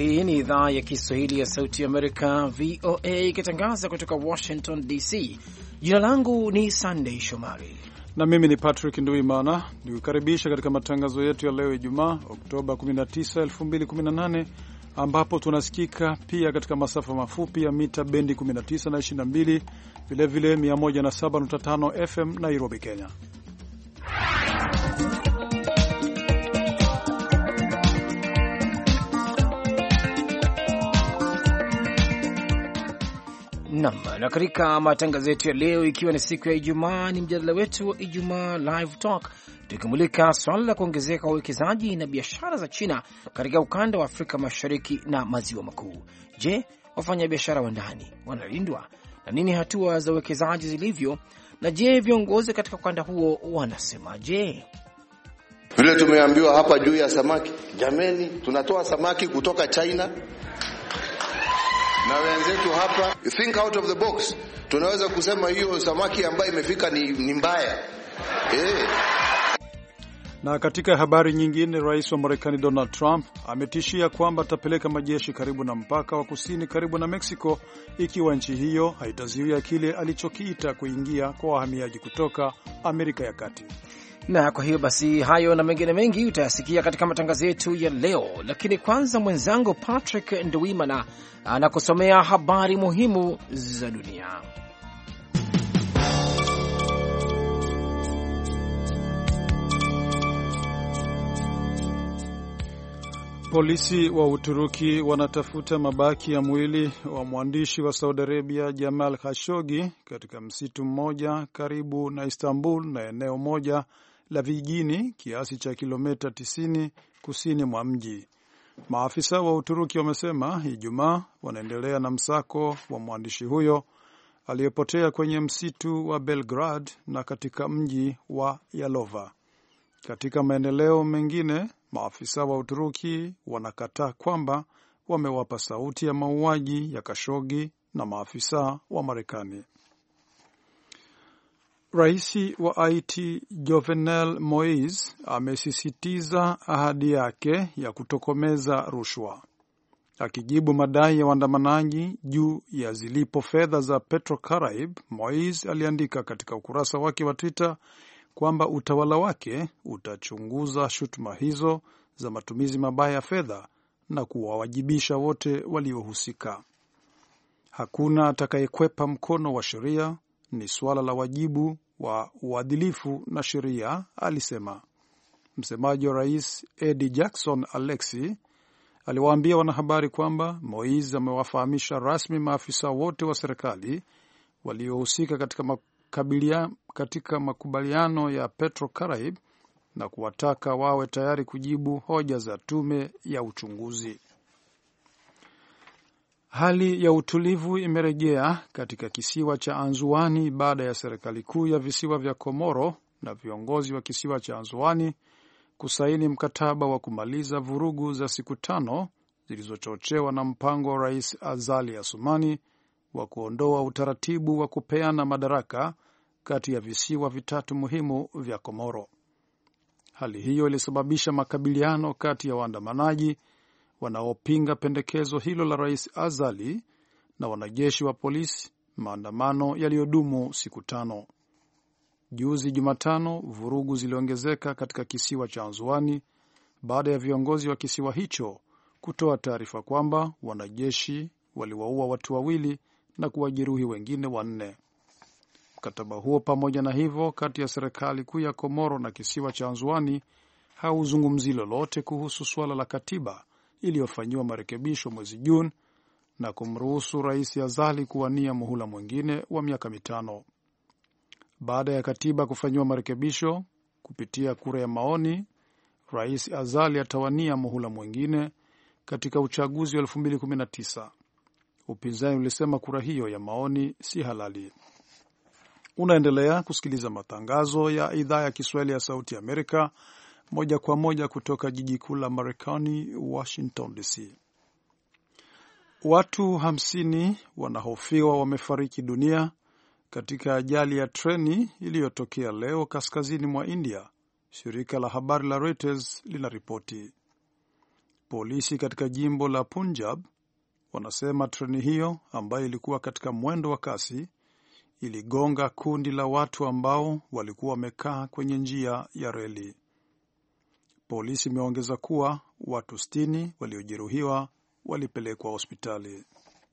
Hii ni idhaa ya Kiswahili ya Sauti ya Amerika, VOA, ikitangaza kutoka Washington DC. Jina langu ni Sunday Shomari na mimi ni Patrick Nduimana, nikukaribisha katika matangazo yetu ya leo Ijumaa, Oktoba 19, 2018, ambapo tunasikika pia katika masafa mafupi ya mita bendi 19 na 22, vilevile 107.5 FM Nairobi, Kenya. Na katika matangazo yetu ya leo, ikiwa ni siku ya Ijumaa, ni mjadala wetu wa Ijumaa Live Talk, tukimulika swala la kuongezeka kwa uwekezaji na biashara za China katika ukanda wa Afrika Mashariki na Maziwa Makuu. Je, wafanyabiashara wa ndani wanalindwa na nini hatua za uwekezaji zilivyo? Na je, viongozi katika ukanda huo wanasema je? Vile tumeambiwa hapa juu ya samaki, jameni, tunatoa samaki kutoka China na wenzetu hapa, think out of the box. Tunaweza kusema hiyo samaki ambayo imefika ni mbaya. Na katika habari nyingine, rais wa Marekani Donald Trump ametishia kwamba atapeleka majeshi karibu na mpaka wa kusini karibu na Mexico ikiwa nchi hiyo haitazuia kile alichokiita kuingia kwa wahamiaji kutoka Amerika ya Kati. Na kwa hiyo basi, hayo na mengine mengi utayasikia katika matangazo yetu ya leo, lakini kwanza mwenzangu Patrick Nduwimana anakusomea habari muhimu za dunia. Polisi wa Uturuki wanatafuta mabaki ya mwili wa mwandishi wa Saudi Arabia Jamal Khashoggi katika msitu mmoja karibu na Istanbul na eneo moja la vijijini kiasi cha kilomita 90 kusini mwa mji. Maafisa wa Uturuki wamesema Ijumaa wanaendelea na msako wa mwandishi huyo aliyepotea kwenye msitu wa Belgrad na katika mji wa Yalova. Katika maendeleo mengine, maafisa wa Uturuki wanakataa kwamba wamewapa sauti ya mauaji ya Khashoggi na maafisa wa Marekani. Rais wa Haiti Jovenel Moise amesisitiza ahadi yake ya kutokomeza rushwa. Akijibu madai ya waandamanaji juu ya zilipo fedha za Petrocaribe, Moise aliandika katika ukurasa wake wa Twitter kwamba utawala wake utachunguza shutuma hizo za matumizi mabaya ya fedha na kuwawajibisha wote waliohusika. Hakuna atakayekwepa mkono wa sheria, ni suala la wajibu wa uadilifu na sheria, alisema. Msemaji wa rais Eddie Jackson Alexi aliwaambia wanahabari kwamba Moise amewafahamisha rasmi maafisa wote wa serikali waliohusika katika makubaliano ya Petrocaribe na kuwataka wawe tayari kujibu hoja za tume ya uchunguzi. Hali ya utulivu imerejea katika kisiwa cha Anzuani baada ya serikali kuu ya visiwa vya Komoro na viongozi wa kisiwa cha Anzuani kusaini mkataba wa kumaliza vurugu za siku 5 zilizochochewa na mpango wa Rais Azali Assoumani wa kuondoa utaratibu wa kupeana madaraka kati ya visiwa vitatu muhimu vya Komoro. Hali hiyo ilisababisha makabiliano kati ya waandamanaji wanaopinga pendekezo hilo la Rais Azali na wanajeshi wa polisi, maandamano yaliyodumu siku 5. Juzi Jumatano, vurugu ziliongezeka katika kisiwa cha Anzuani baada ya viongozi wa kisiwa hicho kutoa taarifa kwamba wanajeshi waliwaua watu 2 na kuwajeruhi wengine 4. Mkataba huo pamoja na hivyo kati ya serikali kuu ya Komoro na kisiwa cha Anzuani hauzungumzi lolote kuhusu suala la katiba iliyofanyiwa marekebisho mwezi Juni na kumruhusu Rais Azali kuwania muhula mwingine wa miaka 5. Baada ya katiba kufanyiwa marekebisho kupitia kura ya maoni, Rais Azali atawania muhula mwingine katika uchaguzi wa 2019. Upinzani ulisema kura hiyo ya maoni si halali. Unaendelea kusikiliza matangazo ya idhaa ya Kiswahili ya Sauti Amerika moja kwa moja kutoka jiji kuu la Marekani, Washington DC. Watu 50 wanahofiwa wamefariki dunia katika ajali ya treni iliyotokea leo kaskazini mwa India, shirika la habari la Reuters linaripoti. Polisi katika jimbo la Punjab wanasema treni hiyo ambayo ilikuwa katika mwendo wa kasi iligonga kundi la watu ambao walikuwa wamekaa kwenye njia ya reli. Polisi imeongeza kuwa watu 60 waliojeruhiwa walipelekwa hospitali.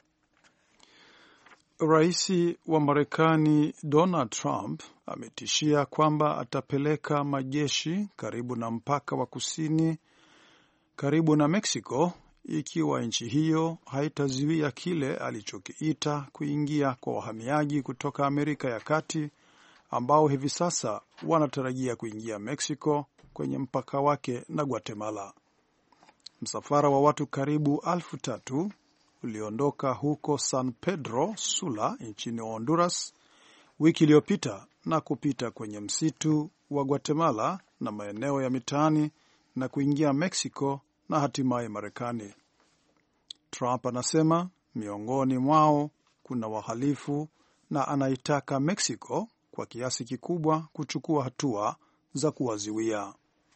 Rais wa Marekani Donald Trump ametishia kwamba atapeleka majeshi karibu na mpaka wa kusini karibu na Mexico ikiwa nchi hiyo haitazuia kile alichokiita kuingia kwa wahamiaji kutoka Amerika ya Kati ambao hivi sasa wanatarajia kuingia Mexico kwenye mpaka wake na Guatemala. Msafara wa watu karibu 3,000 uliondoka huko San Pedro Sula nchini Honduras wiki iliyopita na kupita kwenye msitu wa Guatemala na maeneo ya mitaani na kuingia Mexico na hatimaye Marekani. Trump anasema miongoni mwao kuna wahalifu na anaitaka Mexico kwa kiasi kikubwa kuchukua hatua za kuwazuia.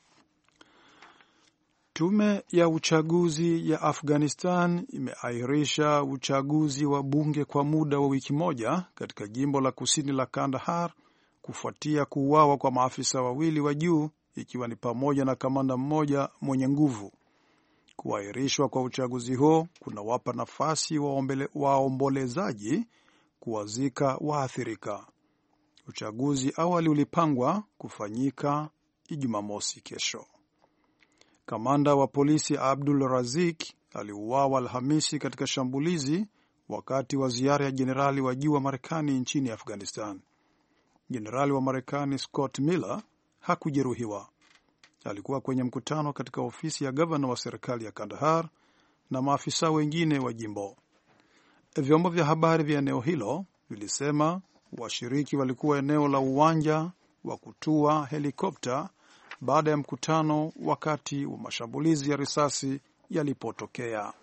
Tume ya uchaguzi ya Afghanistan imeahirisha uchaguzi wa bunge kwa muda wa wiki moja katika jimbo la kusini la Kandahar kufuatia kuuawa kwa maafisa wawili wa juu ikiwa ni pamoja na kamanda mmoja mwenye nguvu. Kuahirishwa kwa uchaguzi huo kunawapa nafasi waombolezaji kuwazika waathirika. Uchaguzi awali ulipangwa kufanyika Jumamosi kesho. Kamanda wa polisi Abdul Razik aliuawa Alhamisi katika shambulizi wakati wa ziara ya jenerali wa juu wa Marekani nchini Afghanistan. Jenerali wa Marekani Scott Miller hakujeruhiwa. Alikuwa kwenye mkutano katika ofisi ya gavana wa serikali ya Kandahar na maafisa wengine wa jimbo. Vyombo vya habari vya eneo hilo vilisema washiriki walikuwa eneo la uwanja wa kutua helikopta baada ya mkutano wakati wa mashambulizi ya risasi yalipotokea.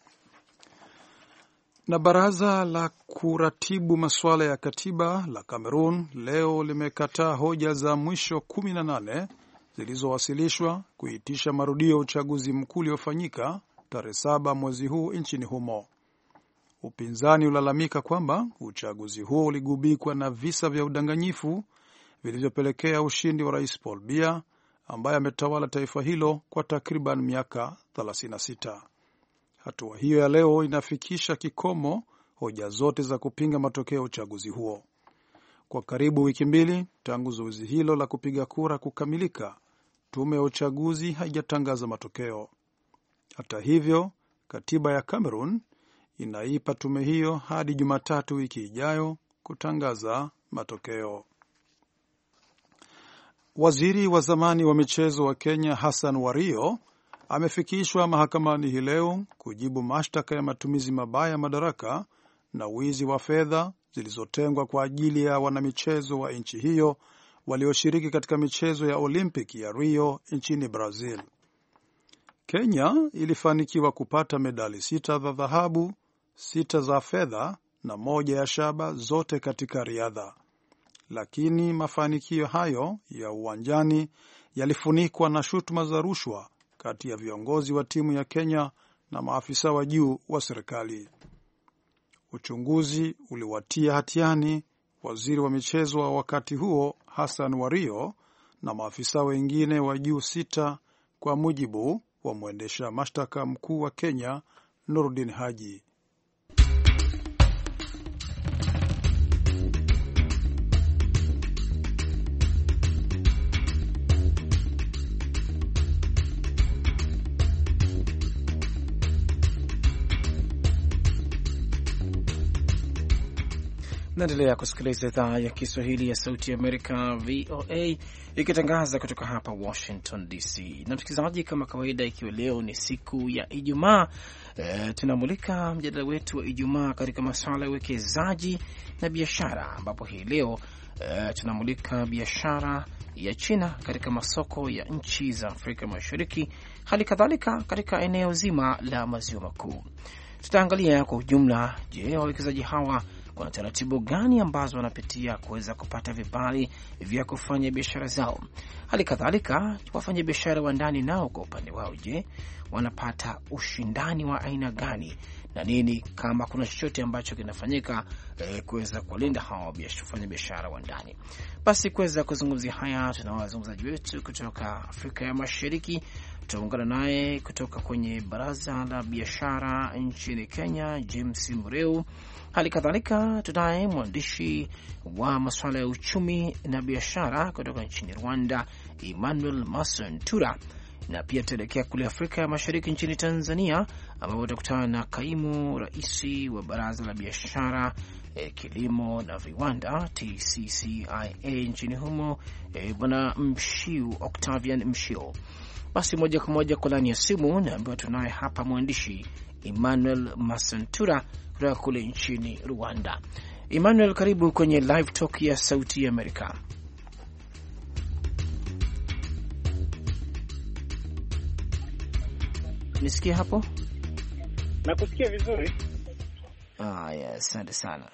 Na baraza la kuratibu masuala ya katiba la Cameroon leo limekataa hoja za mwisho 18 zilizowasilishwa kuitisha marudio ya uchaguzi mkuu uliofanyika tarehe 7 mwezi huu nchini humo. Upinzani ulalamika kwamba uchaguzi huo uligubikwa na visa vya udanganyifu vilivyopelekea ushindi wa Rais Paul Biya ambaye ametawala taifa hilo kwa takriban miaka 36. Hatua hiyo ya leo inafikisha kikomo hoja zote za kupinga matokeo ya uchaguzi huo. Kwa karibu wiki mbili tangu zoezi hilo la kupiga kura kukamilika, tume ya uchaguzi haijatangaza matokeo. Hata hivyo, katiba ya Cameroon inaipa tume hiyo hadi Jumatatu wiki ijayo kutangaza matokeo. Waziri wa zamani wa michezo wa Kenya Hassan Wario amefikishwa mahakamani hii leo kujibu mashtaka ya matumizi mabaya ya madaraka na wizi wa fedha zilizotengwa kwa ajili ya wanamichezo wa nchi hiyo walioshiriki katika michezo ya Olympic ya Rio nchini Brazil. Kenya ilifanikiwa kupata medali 6 za dhahabu, 6 za fedha na 1 ya shaba, zote katika riadha. Lakini mafanikio hayo ya uwanjani yalifunikwa na shutuma za rushwa kati ya viongozi wa timu ya Kenya na maafisa wa juu wa serikali. Uchunguzi uliwatia hatiani waziri wa michezo wa wakati huo Hassan Wario na maafisa wengine wa juu 6 kwa mujibu wa mwendesha mashtaka mkuu wa Kenya Nurdin Haji. Naendelea kusikiliza idhaa ya Kiswahili ya Sauti ya Amerika, VOA, ikitangaza kutoka hapa Washington DC. Na msikilizaji, kama kawaida, ikiwa leo ni siku ya Ijumaa, tunamulika mjadala wetu wa Ijumaa katika masuala ya uwekezaji na biashara, ambapo hii leo tunamulika biashara ya China katika masoko ya nchi za Afrika Mashariki, hali kadhalika katika eneo zima la Maziwa Makuu. Tutaangalia kwa ujumla, je, wawekezaji hawa kuna taratibu gani ambazo wanapitia kuweza kupata vibali vya kufanya biashara zao. Hali kadhalika wafanya biashara wa ndani nao kwa upande wao, je, wanapata ushindani wa aina gani na nini, kama kuna chochote ambacho kinafanyika kuweza kulinda hawa wafanya biashara wa ndani. Basi kuweza kuzungumzia haya, tuna wazungumzaji wetu kutoka Afrika ya Mashariki. Tutaungana naye kutoka kwenye Baraza la Biashara nchini Kenya, James Mureu. Hali kadhalika tunaye mwandishi wa masuala ya uchumi na biashara kutoka nchini Rwanda, Emmanuel Masantura. Na pia tuelekea kule Afrika ya Mashariki nchini Tanzania, ambapo tutakutana na kaimu raisi wa Baraza la Biashara, Kilimo na Viwanda, TCCIA nchini humo, Bwana Octavian Mshiu. Basi moja kwa moja kwa laini ya simu naambiwa tunaye hapa mwandishi Emmanuel Masantura kutoka kule nchini Rwanda. Emmanuel, karibu kwenye Live Talk ya Sauti ya Amerika. Nisikia hapo? Nakusikia vizuri. Yes, asante sana.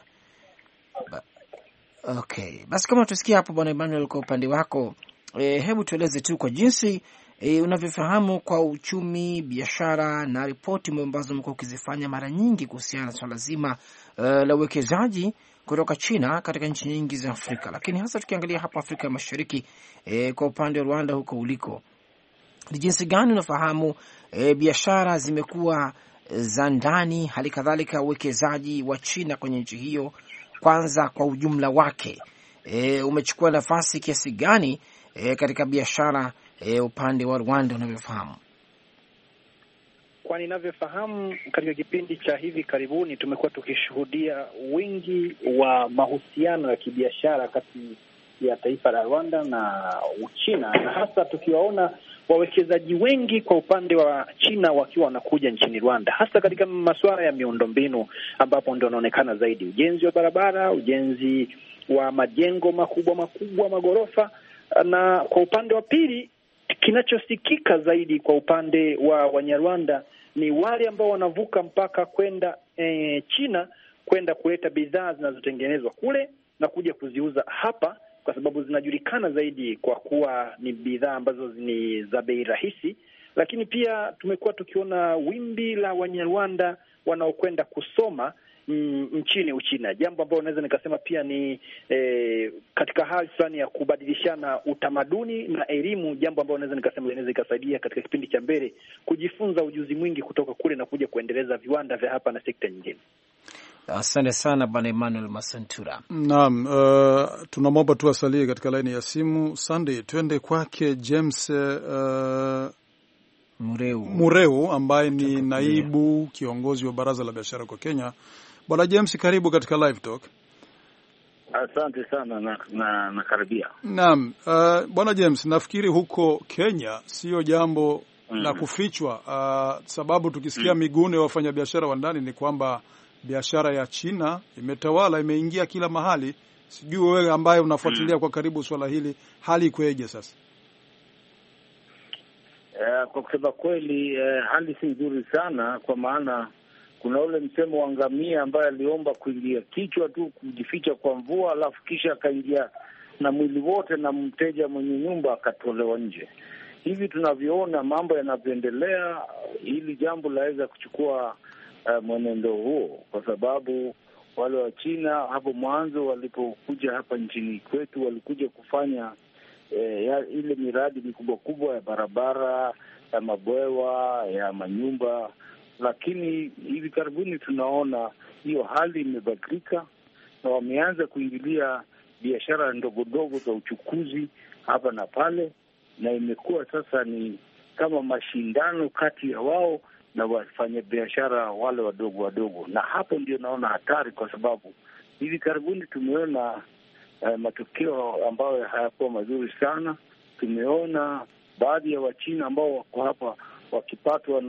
Okay, basi kama tusikia hapo Bwana Emmanuel, kwa upande wako hebu tueleze tu kwa jinsi unavyofahamu kwa uchumi, biashara na ripoti ambazo mmekuwa ukizifanya mara nyingi kuhusiana na swala zima la uwekezaji kutoka China katika nchi nyingi za Afrika, lakini hasa tukiangalia hapa Afrika ya Mashariki, kwa upande wa Rwanda huko uliko, ni jinsi gani unafahamu biashara zimekuwa za ndani, hali kadhalika uwekezaji wa China kwenye nchi hiyo, kwanza kwa ujumla wake umechukua nafasi kiasi gani katika biashara upande wa Rwanda unavyofahamu? Kwa ninavyofahamu, katika kipindi cha hivi karibuni tumekuwa tukishuhudia wingi wa mahusiano ya kibiashara kati ya taifa la Rwanda na Uchina, na hasa tukiwaona wawekezaji wengi kwa upande wa China wakiwa wanakuja nchini Rwanda, hasa katika masuala ya miundombinu, ambapo ndio wanaonekana zaidi: ujenzi wa barabara, ujenzi wa majengo makubwa makubwa, magorofa. Na kwa upande wa pili, kinachosikika zaidi kwa upande wa Wanyarwanda ni wale ambao wanavuka mpaka kwenda China kwenda kuleta bidhaa zinazotengenezwa kule na kuja kuziuza hapa, kwa sababu zinajulikana zaidi kwa kuwa ni bidhaa ambazo ni za bei rahisi. Lakini pia tumekuwa tukiona wimbi la Wanyarwanda wanaokwenda kusoma nchini Uchina, jambo ambalo naweza nikasema pia ni katika hali fulani ya kubadilishana utamaduni na elimu, jambo ambalo naweza nikasema inaweza ikasaidia katika kipindi cha mbele kujifunza ujuzi mwingi kutoka kule na kuja kuendeleza viwanda vya hapa na sekta nyingine. Asante sana Bwana Emmanuel Masantura. Naam, tunamwomba tu asalie katika laini ya simu. Sunday, twende kwake James Mureu ambaye ni naibu kiongozi wa Baraza la Biashara kwa Kenya. Bwana James, karibu katika Live Talk. Asante sana na karibia. Naam, Bwana James, nafikiri huko Kenya sio jambo la kufichwa, sababu tukisikia miguno ya wafanyabiashara wa ndani ni kwamba biashara ya China imetawala, imeingia kila mahali. Sijui wewe ambaye unafuatilia kwa karibu swala hili, hali ikoje sasa? Kwa kusema kweli, hali si nzuri sana, kwa maana kuna ule msemo wa ngamia ambaye aliomba kuingia kichwa tu kujificha kwa mvua, alafu kisha akaingia na mwili wote, na mteja mwenye nyumba akatolewa nje. Hivi tunavyoona mambo yanavyoendelea, hili jambo laweza kuchukua mwenendo huo, kwa sababu wale wa China hapo mwanzo walipokuja hapa nchini kwetu walikuja kufanya ile miradi mikubwa kubwa ya barabara, ya mabwewa, ya manyumba, lakini hivi karibuni tunaona hiyo hali imebadilika na wameanza kuingilia biashara ndogo ndogo za uchukuzi hapa na pale, na imekuwa sasa ni kama mashindano kati ya wao na wafanya biashara wale wadogo wadogo, na hapo ndio naona hatari, kwa sababu hivi karibuni tumeona matokeo ambayo hayakuwa mazuri sana. Tumeona baadhi ya Wachina ambao wako hapa wakipatwa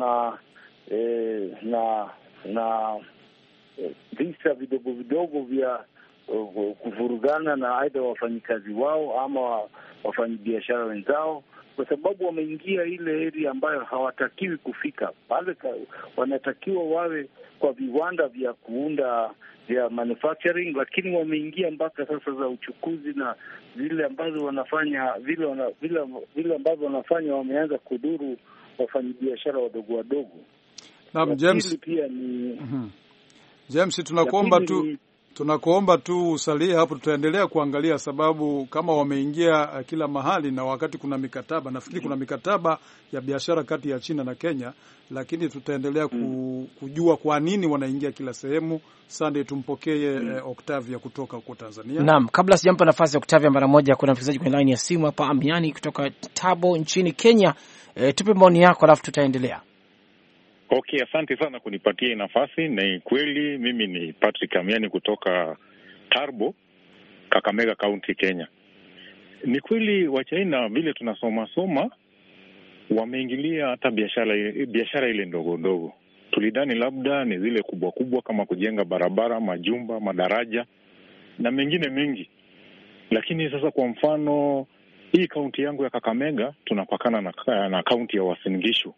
na visa vidogo vidogo vya kuvurugana na aidha wafanyikazi wao ama wafanyabiashara wenzao. kwa sababu wameingia ile area ambayo hawatakiwi kufika pale. Wanatakiwa wawe kwa viwanda vya kuunda vya manufacturing, lakini wameingia mpaka sasa za uchukuzi, na vile ambazo wanafanya vile ambavyo wanafanya wameanza kudhuru wafanyabiashara wadogo wadogo. Naam, James, pia ni James, tunakuomba tu usalie hapo, tutaendelea kuangalia, sababu kama wameingia kila mahali, na wakati kuna mikataba, nafikiri kuna mikataba ya biashara kati ya China na Kenya, lakini tutaendelea kujua kwa nini wanaingia kila sehemu. Sunday, tumpokee Octavia kutoka huko Tanzania. Naam, kabla sijampa nafasi ya Octavia mara moja, kuna msikilizaji kwenye line ya simu hapa, Amiani kutoka Tabo nchini Kenya. Tupe maoni yako alafu tutaendelea. Okay, asante sana kunipatia nafasi. Ni kweli mimi ni Patrick Amiani kutoka Tarbo, Kakamega County, Kenya. Ni kweli wa China vile tunasoma wameingilia hata biashara ile ndogo ndogo. Tulidhani labda ni zile kubwa kubwa kama kujenga barabara, majumba, madaraja na mengine mengi. Lakini sasa kwa mfano hii kaunti yangu ya Kakamega tunapakana na kaunti ya Uasin Gishu.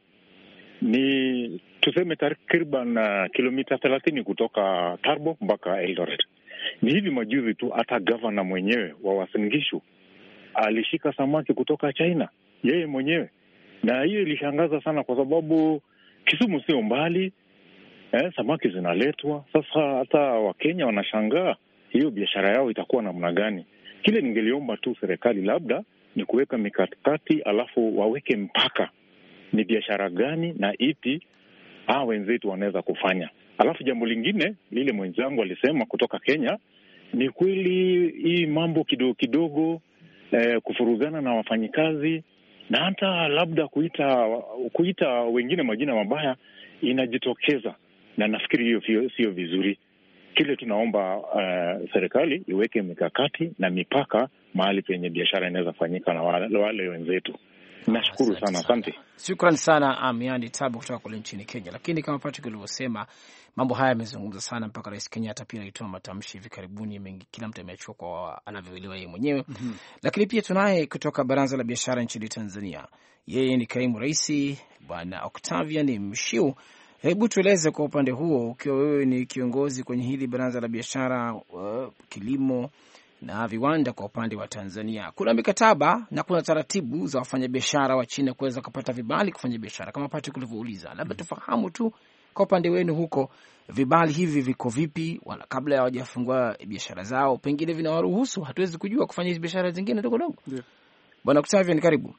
Ni tuseme takriban kilomita 30 kutoka Tarbo mpaka Eldoret. Ni hivi majuzi tu hata governor mwenyewe wa Uasin Gishu alishika samaki kutoka China yeye mwenyewe, na hiyo ilishangaza sana kwa sababu Kisumu sio mbali, samaki zinaletwa. Sasa hata Wakenya wanashangaa hiyo biashara yao itakuwa namna gani. Kile ningeliomba tu serikali labda ni kuweka mikakati, alafu waweke mpaka ni biashara gani na ipi wenzetu wanaweza kufanya. Alafu jambo lingine lile mwenzangu alisema kutoka Kenya, ni kweli hii mambo kidogo kidogo kufurugana na wafanyikazi na hata labda kuita wengine majina mabaya inajitokeza, na nafikiri hiyo sio vizuri. Kile tunaomba serikali iweke mikakati na mipaka mahali penye biashara inaweza fanyika na wale wenzetu. Nashukuru sana, asante. Shukrani sana Amiani Tabu kutoka kule nchini Kenya. Lakini kama Patrick alivyosema, mambo haya yamezungumza sana mpaka Rais Kenyatta pia alitoa matamshi hivi karibuni mengi, kila mtu amechukua kwa anavyoelewa yeye mwenyewe. Lakini pia tunaye kutoka Baraza la Biashara nchini Tanzania. Yeye ni kaimu rais, Bwana Octavia ni Mshiu. Hebu tueleze kwa upande huo, ukiwa wewe ni kiongozi kwenye hili Baraza la Biashara, kilimo na viwanda kwa upande wa Tanzania. Kuna mikataba na kuna taratibu za wafanyabiashara wa China kuweza kupata vibali kufanya biashara kama Patrick ulivyouliza. Labda tufahamu tu kwa upande wenu huko, vibali hivi viko vipi kabla ya hawajafungua biashara zao? Pengine vinawaruhusu, hatuwezi kujua, kufanya hizo biashara zingine ndogo ndogo. Bwana Octavia, ni karibu.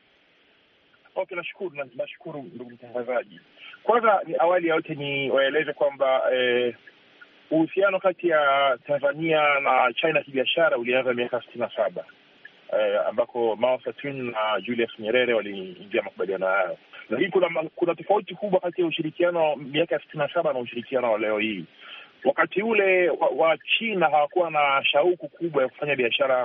Okay, nashukuru ndugu mtangazaji. Kwanza ni awali ya yote ni waeleze kwamba uhusiano kati ya Tanzania na China kibiashara ulianza miaka 67 ambako Mao Zedong na Julius Nyerere waliingia makubaliano hayo. Lakini kuna tofauti kubwa kati ya ushirikiano miaka 67 na ushirikiano wa leo hii. Wakati ule wa China hawakuwa na shauku kubwa ya kufanya biashara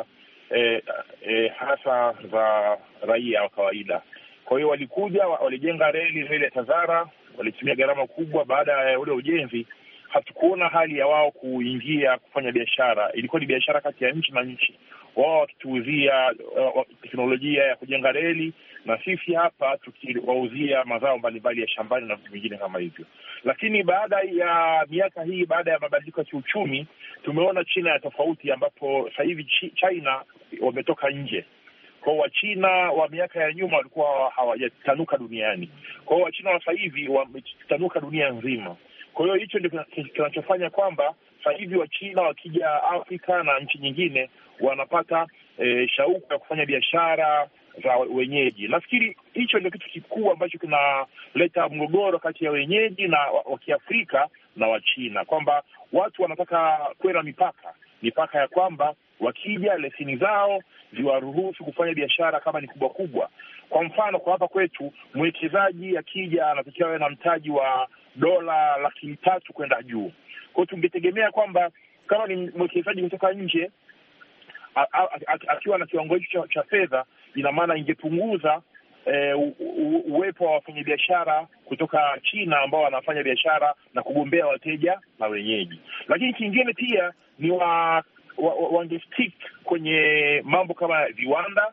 hasa za raia wa kawaida. Kwa hiyo walikuja, walijenga reli ya Tazara, walitumia gharama kubwa. Baada ya ule ujenzi hatukuona hali ya wao kuingia kufanya biashara. Ilikuwa ni biashara kati ya nchi na nchi, wao wakituuzia teknolojia ya kujenga reli na sisi hapa tukiwauzia mazao mbalimbali ya shambani na vitu vingine kama hivyo. Lakini baada ya miaka hii, baada ya mabadiliko ya kiuchumi, tumeona China ya tofauti, ambapo sasa hivi China wametoka nje. Kwa Wachina wa miaka ya nyuma walikuwa hawajatanuka duniani. Kwa Wachina wa sasa hivi wametanuka dunia nzima. Kwa hiyo hicho ndio kinachofanya kwamba sasa hivi Wachina wakija Afrika na nchi nyingine wanapata shauku ya kufanya biashara za wenyeji. Nafikiri hicho ndio kitu kikubwa ambacho kinaleta mgogoro kati ya wenyeji na wa Kiafrika na Wachina, kwamba watu wanataka kuwe na mipaka ya kwamba wakija leseni zao ziwaruhusu kufanya biashara kama ni kubwa kubwa. Kwa mfano, kwa hapa kwetu mwekezaji akija anatakiwa awe na mtaji wa dola 300,000 kwenda juu. Kwa hiyo tungetegemea kwamba kama ni mwekezaji kutoka nje akiwa na kiwango hicho cha fedha, ina maana ingepunguza uwepo wa wafanyabiashara kutoka China ambao wanafanya biashara na kugombea wateja na wenyeji. Lakini kingine pia ni wangestick kwenye mambo kama viwanda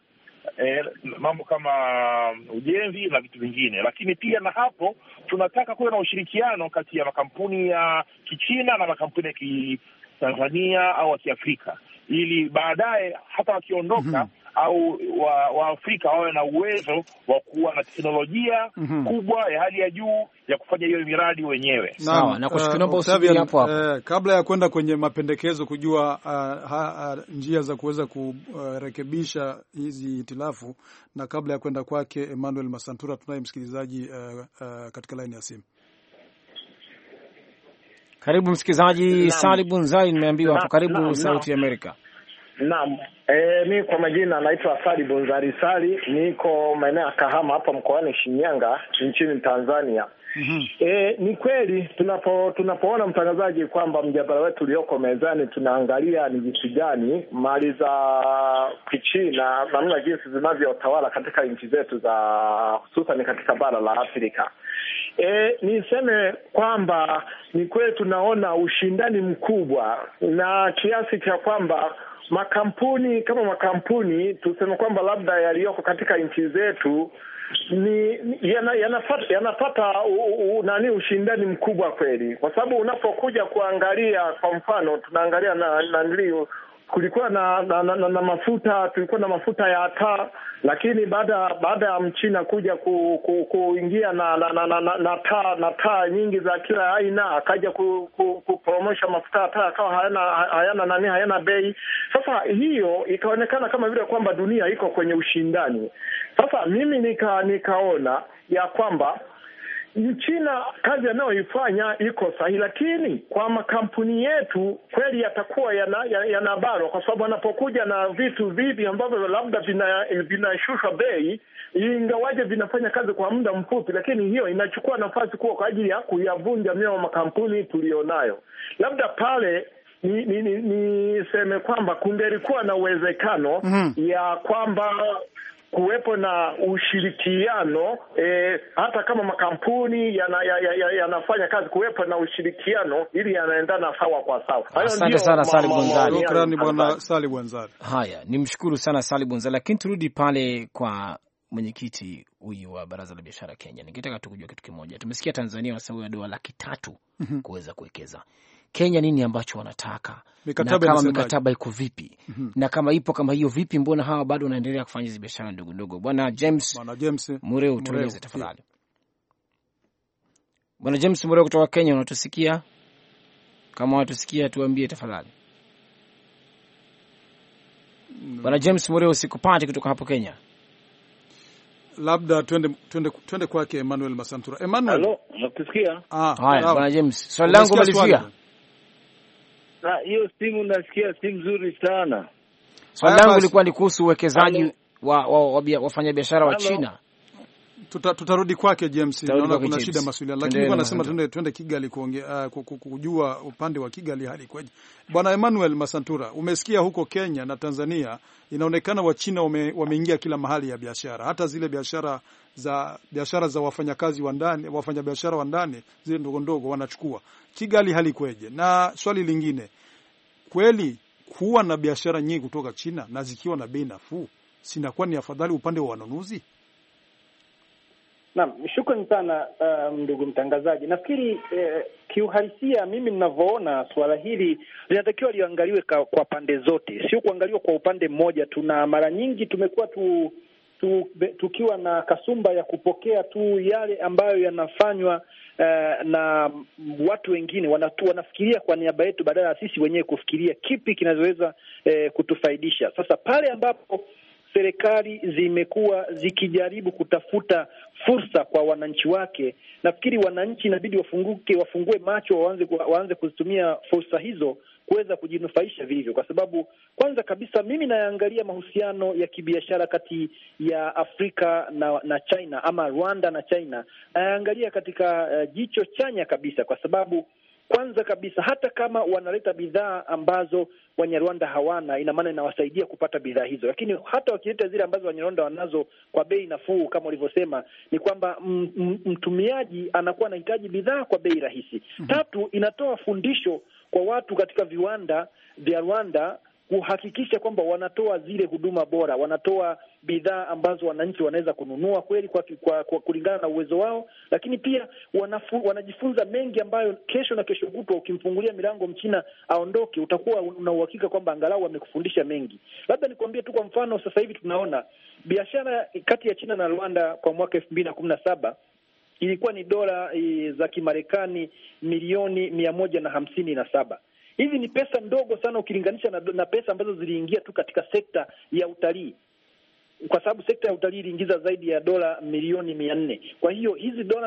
mambo kama ujenzi na vitu vingine. Lakini pia na hapo tunataka kuwe na ushirikiano kati ya makampuni ya Kichina na makampuni ya Kitanzania au ya Kiafrika, ili baadaye hata wakiondoka au Waafrika wawe na uwezo wa kuwa na teknolojia kubwa ya hali ya juu ya kufanya hiyo miradi wenyewe. Sawa, na kushukuru usubiri hapo. Kabla ya kwenda kwenye mapendekezo kujua njia za kuweza kurekebisha hizi hitilafu, na kabla ya kwenda kwake Emmanuel Masantura, tunaye msikilizaji katika line ya simu. Karibu msikilizaji Sali Bunzali, nimeambiwa hapo. Karibu Sauti ya Amerika. Naam, mimi kwa majina naitwa Sali Bunzali Sali, niko maeneo ya Kahama hapa mkoani Shinyanga nchini Tanzania. Ni kweli tunapoona mtangazaji kwamba mjadala wetu ulioko mezani tunaangalia ni jinsi gani mali za Kichina namna jinsi zinavyotawala katika nchi zetu za hususan katika bara la Afrika. Niseme kwamba ni kweli tunaona ushindani mkubwa na kiasi cha kwamba makampuni tuseme kwamba labda yaliyoko katika nchi zetu ni yanapata ushindani mkubwa kweli, kwa sababu unapokuja kuangalia, kwa mfano tunaangalia kulikuwa na mafuta, tulikuwa na mafuta ya taa, lakini baada ya Mchina kuja kuingia na taa nyingi za kila aina, akaja kupromosha mafuta ya taa akawa hayana bei. Sasa hiyo ikaonekana kama vile kwamba dunia iko kwenye ushindani. Sasa mimi nikaona ya kwamba China kazi anayoifanya iko sahihi, lakini kwa makampuni yetu kweli yatakuwa yanabanwa, kwa sababu anapokuja na vitu vipi ambavyo labda vinashusha bei, ingawaje vinafanya kazi kwa muda mfupi, lakini hiyo inachukua nafasi kwa ajili ya kuyavunja mioyo makampuni tulionayo. Labda pale niseme kwamba kungelikuwa na uwezekano ya kwamba kuwepo na ushirikiano, hata kama makampuni yanafanya kazi, kuwepo na ushirikiano ili yanaendana sawa kwa sawa. Asante sana Sali Bunzali. Shukrani bwana Sali Bunzali. Haya, nimshukuru sana Sali Bunzali, lakini turudi pale kwa mwenyekiti huyu wa Baraza la Biashara Kenya. Ningetaka tukujua kitu kimoja. Tumesikia Tanzania wanasema dola 300,000 kuweza kuwekeza. Kenya nini ambacho wanataka? Na kama mikataba iko vipi? Na kama ipo kama hiyo vipi, mbona hawa bado wanaendelea kufanya hizo biashara ndogo ndogo? Bwana James Mureo, tueleze tafadhali. Bwana James Mureo kutoka Kenya, unatusikia? Kama unatusikia tuambie tafadhali. Bwana James Mureo, sikupati kutoka hapo Kenya. Labda twende kwake Emmanuel Masantura. Emmanuel. Hello, nakusikia? Haya, Bwana James. Swali langu malizia. Hiyo simu nasikia si nzuri sana. Swali langu lilikuwa ni kuhusu uwekezaji wa wafanyabiashara wa China. Tutarudi kwake James. Naona kuna shida masuala, lakini kwa nasema twende Kigali kuongea kujua upande wa Kigali hali kwaje. Bwana Emmanuel Masantura, umesikia huko Kenya na Tanzania inaonekana Wachina wameingia kila mahali ya biashara, hata zile biashara za wafanyakazi wa ndani, wafanyabiashara wa ndani zile ndogo ndogo wanachukua. Kigali hali kwaje? Na swali lingine, kweli kuwa na biashara nyingi kutoka China na zikiwa na bei nafuu, sinakuwa ni afadhali upande wa wanunuzi? Naam, shukrani sana ndugu mtangazaji. Nafikiri kiuhalisia mimi ninavyoona swala hili linatakiwa liangaliwe kwa pande zote, sio kuangaliwa kwa upande mmoja tu, na mara nyingi tumekuwa tukiwa na kasumba ya kupokea tu yale ambayo yanafanywa na watu wengine, wanafikiria kwa niaba yetu badala ya sisi wenyewe kufikiria kipi kinachoweza kutufaidisha. Sasa pale ambapo serikali zimekuwa zikijaribu kutafuta fursa kwa wananchi wake, nafikiri wananchi inabidi wafungue macho, waanze kuzitumia fursa hizo kuweza kujinufaisha vilivyo, kwa sababu kwanza kabisa mimi naangalia mahusiano ya kibiashara kati ya Afrika na China, ama Rwanda na China, naangalia katika jicho chanya kabisa, kwa sababu kwanza kabisa hata kama wanaleta bidhaa ambazo Wanyarwanda hawana, ina maana inawasaidia kupata bidhaa hizo. Lakini hata wakileta zile ambazo Wanyarwanda wanazo kwa bei nafuu, kama ulivyosema, ni kwamba mtumiaji anakuwa anahitaji bidhaa kwa bei rahisi. Tatu, inatoa fundisho kwa watu katika viwanda vya Rwanda kuhakikisha kwamba wanatoa zile huduma bora, wanatoa bidhaa ambazo wananchi wanaweza kununua kweli kwa kulingana na uwezo wao, lakini pia wanajifunza mengi ambayo kesho na kesho kutwa ukimfungulia milango Mchina aondoke, utakuwa una uhakika kwamba angalau wamekufundisha mengi. Labda nikwambie tu kwa mfano, sasa hivi tunaona biashara kati ya China na Rwanda kwa mwaka 2017 ilikuwa ni dola za Kimarekani milioni 157. Hizi ni pesa ndogo sana ukilinganisha na pesa ambazo ziliingia tu katika sekta ya utalii, kwa sababu sekta ya utalii iliingiza zaidi ya dola milioni 400. Kwa hiyo hizi dola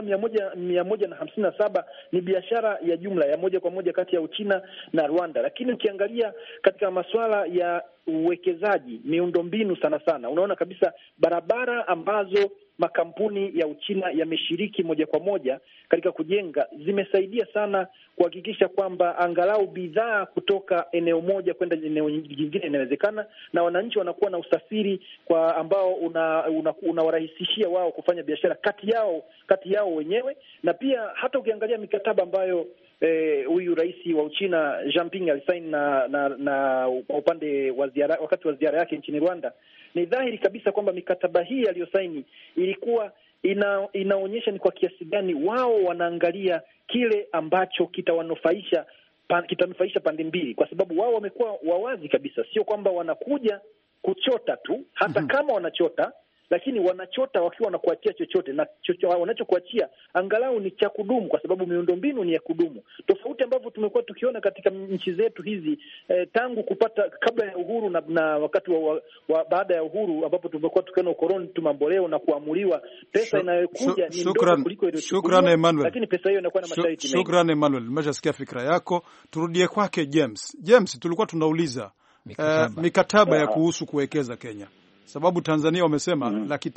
157 ni biashara ya jumla ya moja kwa moja kati ya Uchina na Rwanda. Lakini ukiangalia katika masuala ya uwekezaji, miundombinu sana sana, unaona kabisa barabara ambazo makampuni ya Uchina yameshiriki moja kwa moja katika kujenga zimesaidia sana kuhakikisha kwamba angalau bidhaa kutoka eneo moja kwenda eneo jingine inawezekana, na wananchi wanakuwa na usafiri kwa ambao unawarahisishia wao kufanya biashara kati yao wenyewe. Na pia hata ukiangalia mikataba ambayo huyu rais wa Uchina Jinping alisaini na upande wa ziara, wakati wa ziara yake nchini Rwanda, ni dhahiri kabisa kwamba mikataba hii aliyosaini ilikuwa inaonyesha ni kwa kiasi gani wao wanaangalia kile ambacho kitanufaisha pande mbili, kwa sababu wao wamekuwa wawazi kabisa, sio kwamba wanakuja kuchota tu, hata kama wanachota, lakini wanachota wakiwa wanakuachia chochote, na wanachokuachia angalau ni cha kudumu, kwa sababu miundombinu ni ya kudumu, tofauti ambavyo tumekuwa tukiona katika nchi zetu hizi tangu kupata kabla ya uhuru na wakati wa baada ya uhuru, ambapo tumekuwa tukiona ukoloni tumamboleo na kuamuliwa pesa inayokuja ni ndogo kuliko iliyochukuliwa, lakini pesa hiyo inakuwa na masharti mengi. Shukran Emmanuel, nimeshasikia fikra yako. Turudie kwake James, tulikuwa tunauliza mikataba ya kuhusu kuwekeza Kenya, sababu Tanzania wamesema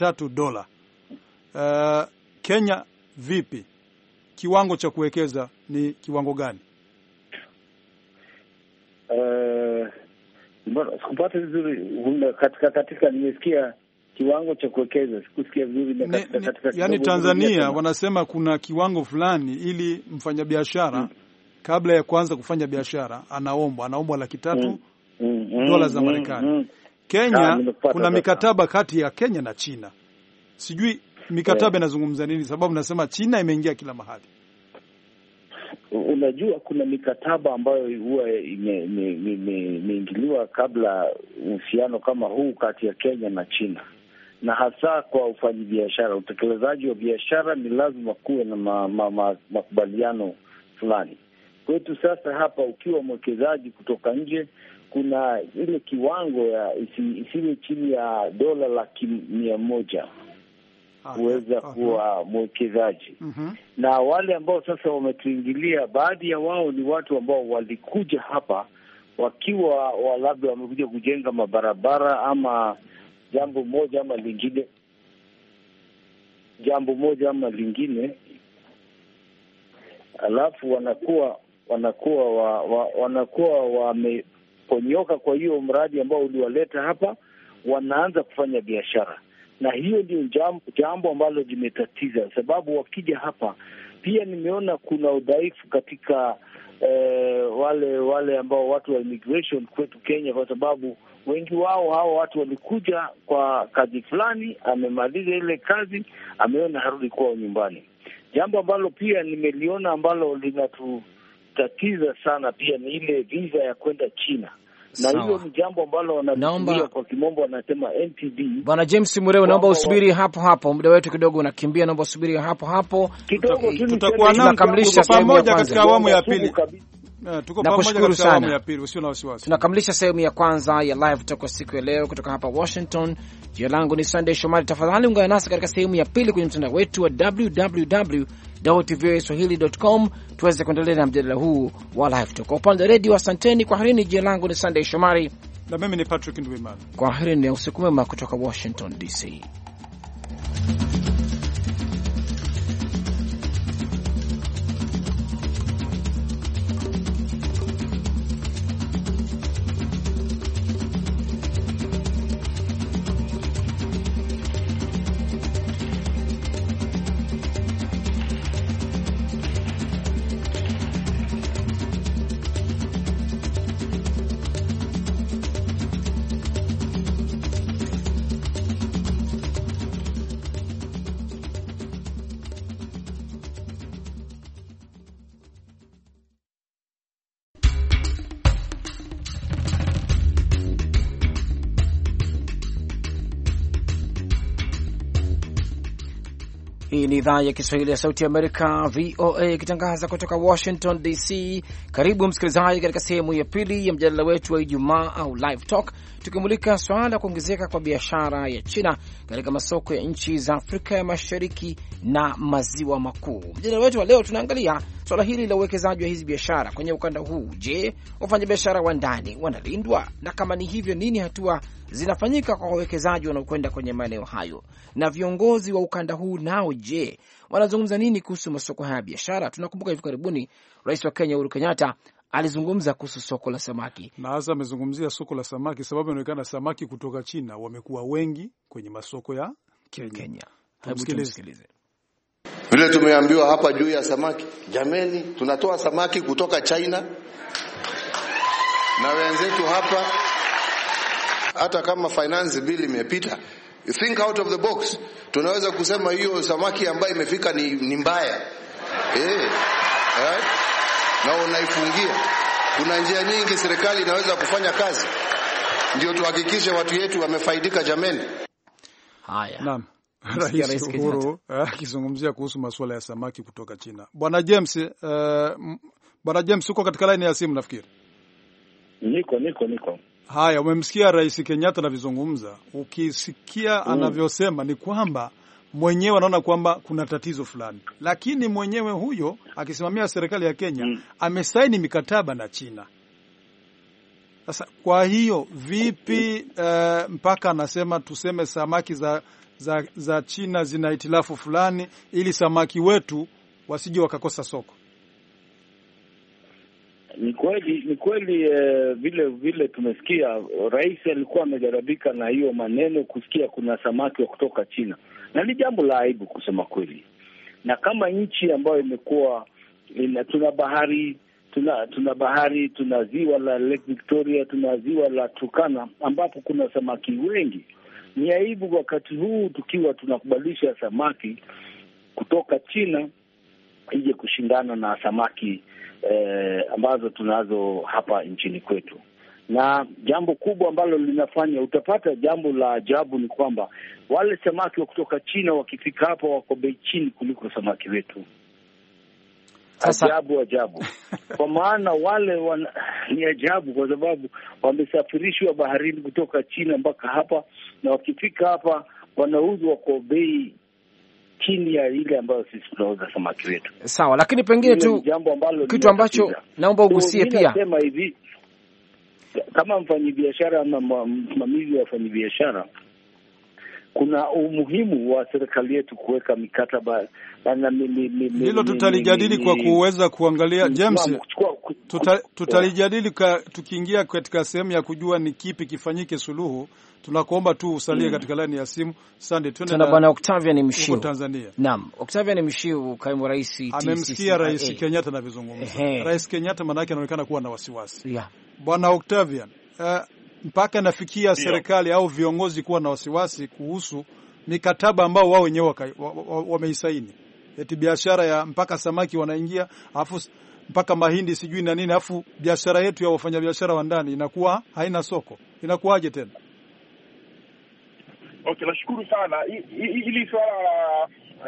$300,000. Kenya vipi? Kiwango cha kuwekeza ni kiwango gani? Sikupata vizuri katika nimesikia kiwango cha kuwekeza, sikusikia vizuri katika yani Tanzania wanasema kuna kiwango fulani ili mfanyabiashara kabla ya kuanza kufanya biashara anaombwa $300,000 za Marekani. Kenya kuna mikataba kati ya Kenya na China. Sijui mikataba inazungumza nini, sababu nasema China imeingia kila mahali. Unajua kuna mikataba ambayo huwa imeingiliwa kabla uhusiano kama huu kati ya Kenya na China, na hasa kwa ufanyabiashara, utekelezaji wa biashara ni lazima kuwe na makubaliano fulani. Kwetu sasa hapa, ukiwa mwekezaji kutoka nje, kuna ile kiwango ya isiwe chini ya $100,000 kuweza kuwa mwekezaji. Na wale ambao sasa wametuingilia, baadhi ya wao ni watu ambao walikuja hapa wakiwa labda wamekuja kujenga mabarabara ama jambo moja ama lingine, alafu wanakuwa wameponyoka kwa hiyo mradi ambao uliwaleta hapa, wanaanza kufanya biashara. Na hiyo ndio jambo ambalo limetatiza, sababu wakija hapa pia nimeona kuna udhaifu katika wale ambao watu wa immigration kwetu Kenya, kwa sababu wengi wao hao watu walikuja kwa kazi fulani, amemaliza ile kazi, ameona harudi kwao nyumbani. Jambo ambalo pia nimeliona ambalo linatutatiza sana pia ni ile visa ya kwenda China. Na hiyo ni jambo ambalo wanatumia kwa kimombo wanasema NTD. Bwana James Mureo, naomba usubiri hapo, muda wetu kidogo unakimbia, naomba usubiri hapo. Tutakuwa tunakamilisha pamoja katika awamu ya pili. Tuko pamoja katika awamu ya pili, usio na wasiwasi. Tunakamilisha sehemu ya kwanza ya live talk kwa siku ya leo kutoka hapa Washington. Jina langu ni Sunday Shomari. Tafadhali ungana nasi katika sehemu ya pili kwenye mtandao wetu wa www.tvswahili.com tuweze kuendelea na mjadala huu wa live talk. Kwa upande wa redio, asanteni, kwaherini. Jina langu ni Sunday Shomari na mimi ni Patrick Ndwimana. Kwaherini, usiku mwema kutoka Washington DC. Hii ni idhaa ya Kiswahili ya Sauti ya Amerika, VOA, ikitangaza kutoka Washington DC. Karibu msikilizaji katika sehemu ya pili ya mjadala wetu wa Ijumaa au Live Talk, tukimulika swala la kuongezeka kwa biashara ya China katika masoko ya nchi za Afrika ya Mashariki na Maziwa Makuu. Mjadala wetu wa leo tunaangalia swala hili la uwekezaji wa hizi biashara kwenye ukanda huu. Je, wafanyabiashara wa ndani wanalindwa? Na kama ni hivyo, nini hatua zinafanyika kwa wawekezaji wanaokwenda kwenye maeneo hayo? Na viongozi wa ukanda huu nao, je, wanazungumza nini kuhusu masoko haya ya biashara? Tunakumbuka hivi karibuni Rais wa Kenya Uhuru Kenyatta alizungumza kuhusu soko la samaki. Na hasa amezungumzia soko la samaki sababu inaonekana samaki kutoka China wamekuwa wengi kwenye masoko ya Kenya. Hebu tusikilize. Vile tumeambiwa hapa juu ya samaki, jameni, tunatoa samaki kutoka China na wenzetu hapa, hata kama finance bill imepita, think out of the box. Tunaweza kusema hiyo samaki ambayo imefika ni mbaya. Right? Na unaifungia. Kuna njia nyingi serikali inaweza kufanya kazi. Ndio tuhakikishe watu yetu wamefaidika, jameni. Haya. Naam. Rais Uhuru akizungumzia kuhusu masuala ya samaki kutoka China. Bwana James, uko katika line ya simu nafikiri. Niko. Haya, umemsikia Rais Kenyatta anavyozungumza. Ukisikia anavyosema ni kwamba mwenyewe anaona kwamba kuna tatizo fulani, lakini mwenyewe huyo akisimamia serikali ya Kenya amesaini mikataba na China. Sasa kwa hiyo vipi mpaka anasema tuseme samaki za China zina itilafu fulani ili samaki wetu wasije wakakosa soko? Ni kweli vile tumesikia rais alikuwa amejaribika na hiyo maneno, kusikia kuna samaki wa kutoka China, na ni jambo la aibu kusema kweli. Na kama nchi ambayo imekuwa tuna bahari, tuna ziwa la Lake Victoria, tuna ziwa la Turkana ambapo kuna samaki wengi, ni aibu wakati huu tukiwa tunakubalisha samaki kutoka China ije kushindana na samaki ambazo tunazo hapa nchini kwetu. Na jambo kubwa ambalo linafanya utapata jambo la ajabu ni kwamba wale samaki wa kutoka China wakifika hapa wako bei chini kuliko samaki wetu. Ajabu. Kwa maana ni ajabu kwa sababu wamesafirishwa baharini kutoka China mpaka hapa, na wakifika hapa wanauzwa kwa bei chini ya ile ambayo sisi tunauza samaki wetu. Sawa, lakini pengine tu kitu ambacho naomba ugusie pia. Nasema hivi, kama mfanyabiashara ama msimamizi wa wafanyabiashara, kuna umuhimu wa serikali yetu kuweka mikataba. Hilo tutalijadili kwa kuweza kuangalia James, tutalijadili tukiingia katika sehemu ya kujua ni kipi kifanyike suluhu. Tunakuomba tu usalie katika line ya simu. Asante. Tuna bwana Octavian Mshiu Tanzania. Naam, Octavian Mshiu, kaimu rais TCCIA. Amemsikia Rais Kenyatta anavyozungumza. Rais Kenyatta maana yake anaonekana kuwa na wasiwasi. Bwana Octavian, mpaka nafikia serikali au viongozi kuwa na wasiwasi kuhusu mikataba ambao wao wenyewe wameisaini. Eti biashara ya mpaka samaki wanaingia, afu mpaka mahindi sijui na nini, afu biashara yetu ya wafanyabiashara wa ndani inakuwa haina soko. Inakuwaje tena? Okay, nashukuru sana. Hili swala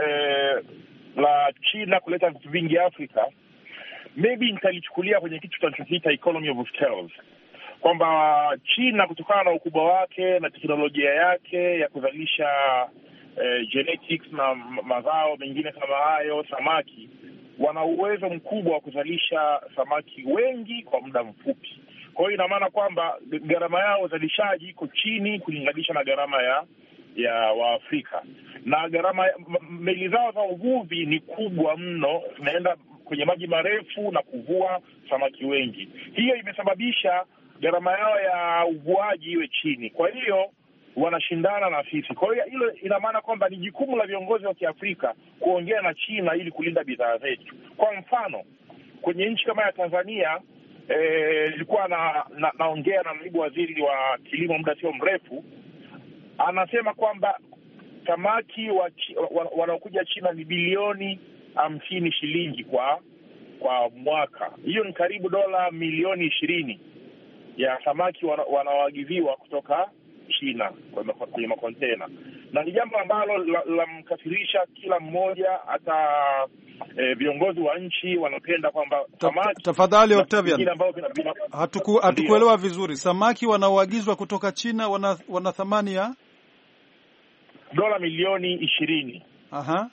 la China kuleta vitu vingi Afrika, maybe nitalichukulia kwenye kitu tunachokiita economy of scales, kwamba China kutokana na ukubwa wake na teknolojia yake ya kuzalisha genetics na mazao mengine kama hayo, samaki, wana uwezo mkubwa wa kuzalisha samaki wengi kwa muda mfupi. Kwa hiyo ina maana kwamba gharama yao uzalishaji iko chini kulinganisha na gharama ya Waafrika, na gharama meli zao za uvuvi ni kubwa mno, zinaenda kwenye maji marefu na kuvua samaki wengi. Hiyo imesababisha gharama yao ya uvuaji iwe chini, kwa hiyo wanashindana na sisi. Kwa hiyo hilo ina maana kwamba ni jukumu la viongozi wa Kiafrika kuongea na China ili kulinda bidhaa zetu. Kwa mfano, kwenye nchi kama ya Tanzania, nilikuwa naongea na naibu waziri wa kilimo muda sio mrefu, anasema kwamba samaki wanaokuja China ni bilioni 50 shilingi kwa mwaka. Hiyo ni karibu dola milioni 20 ya samaki wanaoagiziwa kutoka China kwenye makontena. na ni jambo ambalo la mkasirisha kila mmoja, hata viongozi wa nchi wanapenda kwamba samaki. Tafadhali Octavian, hatukuelewa vizuri. Samaki wanaoagizwa kutoka China wana thamani ya dola milioni 20. Aha.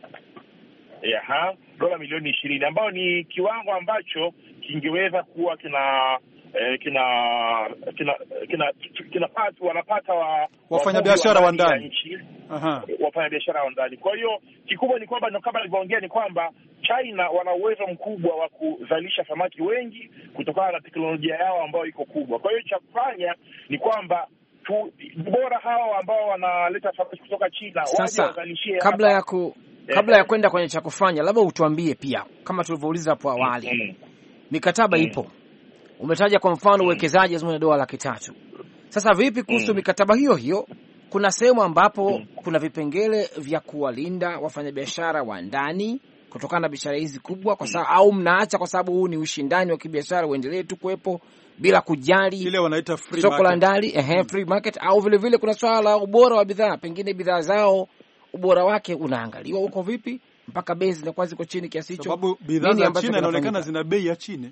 Dola milioni 20, ambao ni kiwango ambacho kingeweza kuwa wanapata wafanyabiashara wa ndani. Wafanyabiashara wa ndani. Kwa hiyo kikubwa ni kwamba, kama nilivyoongea, ni kwamba China wana uwezo mkubwa wa kuzalisha samaki wengi kutokana na teknolojia yao ambayo iko kubwa. Kwa hiyo cha kufanya ni kwamba bora hawa ambao wanaleta samaki kutoka China waje wazalishie. Kabla ya kwenda kwenye cha kufanya, labda utuambie pia, kama tulivyouliza hapo awali, mikataba ipo. Umetaja kwa mfano uwekezaji lazima dola 300. Sasa vipi kuhusu mikataba hiyo hiyo? Kuna sehemu ambapo kuna vipengele vya kuwalinda wafanyabiashara wa ndani kutokana na biashara hizi kubwa, kwa sababu au mnaacha kwa sababu huu ni ushindani wa kibiashara uendelee tu kuwepo bila kujali ile wanaita free soko la ndani, free market, au vile vile kuna swala la ubora wa bidhaa, pengine bidhaa zao ubora wake unaangaliwa huko vipi mpaka bei zinakuwa ziko chini kiasi hicho? Sababu bidhaa za China inaonekana zina bei ya chini.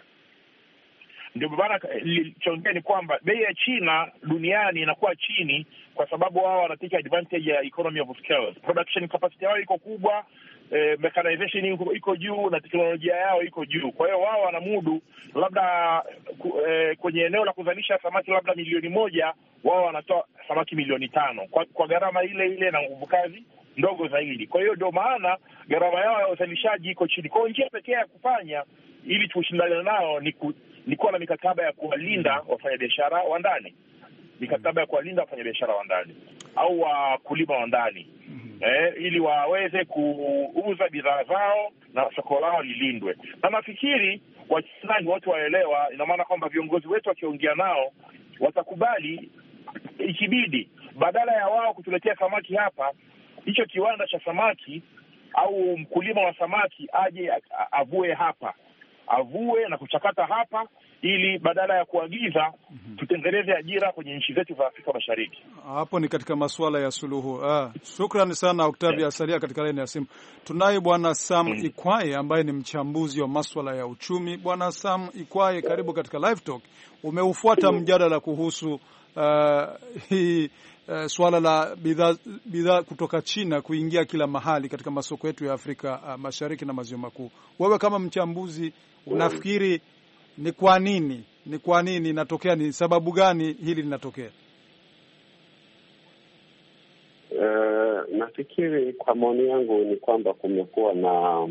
Ndio bwana, nilichoongea ni kwamba bei ya China duniani inakuwa chini kwa sababu wao wanataka advantage ya economy of scale. Production capacity yao iko kubwa, mechanization iko juu na teknolojia yao iko juu. Kwa hiyo wao wanamudu labda kwenye eneo la kuzalisha samaki labda milioni 1, wao wanatoa samaki milioni 5 kwa gharama ile na nguvu kazi ndogo zaidi. Kwa hiyo ndio maana gharama yao ya uzalishaji iko chini. Kwa njia pekee ya kufanya ili tushindane nao ni kuwa na mikataba ya kuwalinda wafanyabiashara wa ndani. Mikataba ya kuwalinda wafanyabiashara wa ndani au wakulima wa ndani. Ili waweze kuuza bidhaa zao na soko lao lilindwe. Na nafikiri Wachina ni watu waelewa, ina maana kwamba viongozi wetu wakiongea nao watakubali, ikibidi badala ya wao kutuletea samaki hapa, hicho kiwanda cha samaki au mkulima wa samaki aje avue hapa, avue na kuchakata hapa, ili badala ya kuagiza tutengeneze ajira kwenye nchi zetu za Afrika Mashariki. Hapo ni katika masuala ya suluhu. Shukrani sana Octavia. Salia katika laini ya simu. Tunaye Bwana Sam Ikwaye ambaye ni mchambuzi wa masuala ya uchumi. Bwana Sam Ikwaye, karibu katika Live Talk. Umeufuata mjadala kuhusu hii swala la bidhaa kutoka China kuingia kila mahali katika masoko yetu ya Afrika Mashariki na Maziwa Makuu. Wewe kama mchambuzi unafikiri ni kwa nini inatokea, ni sababu gani hili linatokea? Nafikiri kwa maoni yangu ni kwamba kumekuwa na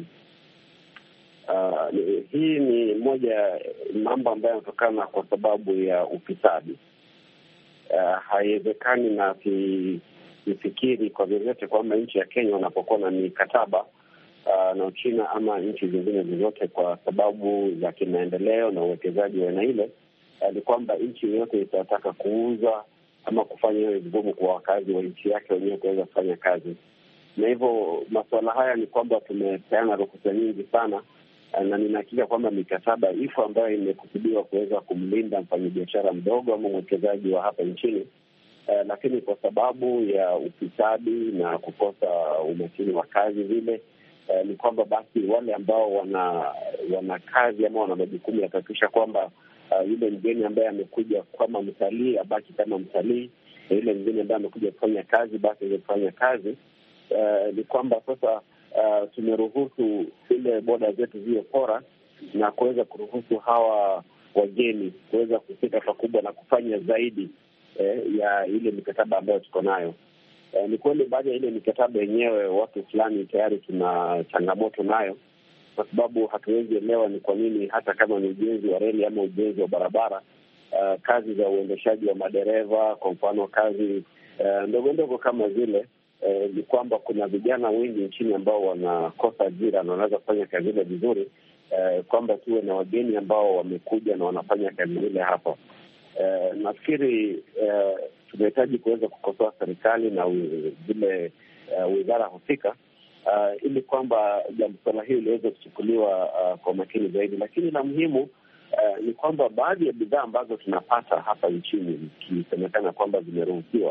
hii ni moja mambo ambayo yanatokana kwa sababu ya ufisadi. Haiwezekani na sifikiri kwa vyovyote kwamba nchi ya Kenya wanapokuwa na mikataba na Uchina ama nchi zingine zozote kwa sababu za kimaendeleo na uwekezaji wa aina ile, ni kwamba nchi yoyote itataka kuuza ama kufanya hiyo vigumu kwa wakazi wa nchi yake wenyewe kuweza kufanya kazi. Na hivyo masuala haya ni kwamba tumepeana ruhusa nyingi sana, na ninahakika kwamba mikataba ipo ambayo imekusudiwa kuweza kumlinda mfanyabiashara mdogo ama mwekezaji wa hapa nchini, lakini kwa sababu ya ufisadi na kukosa umakini wa kazi vile, ni kwamba basi wale ambao wana kazi ama wana majukumu ya kuhakikisha kwamba yule mgeni ambaye amekuja kama mtalii abaki kama mtalii, na yule mgeni ambaye amekuja kufanya kazi basi aweze kufanya kazi. Ni kwamba sasa tumeruhusu ile boda zetu ziwe pora na kuweza kuruhusu hawa wageni kuweza kufika pakubwa na kufanya zaidi ya ile mikataba ambayo tuko nayo. Ni kweli baadhi ya ile mikataba yenyewe watu fulani tayari tuna changamoto nayo, kwa sababu hatuwezi elewa ni kwa nini hata kama ni ujenzi wa reli ama ujenzi wa barabara, kazi za uendeshaji wa madereva, kwa mfano kazi ndogo ndogo kama zile, ni kwamba kuna vijana wengi nchini ambao wanakosa ajira na wanaweza kufanya kazi ile vizuri, kwamba tuwe na wageni ambao wamekuja na wanafanya kazi ile hapa. Nafikiri tunahitaji kuweza kukosoa serikali na zile wizara husika ili kwamba jambo swala hili liweze kuchukuliwa kwa makini zaidi. Lakini la muhimu ni kwamba baadhi ya bidhaa ambazo tunapata hapa nchini ikisemekana kwamba zimeruhusiwa,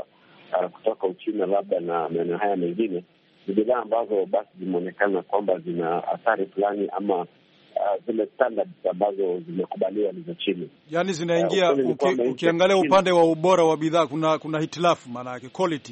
kutoka Uchina labda na maeneo haya mengine, ni bidhaa ambazo basi zimeonekana kwamba zina athari fulani ama zile standards ambazo zimekubaliwa ni za chini. Yaani zinaingia ukiangalia upande wa ubora wa bidhaa kuna hitilafu, maana yake quality.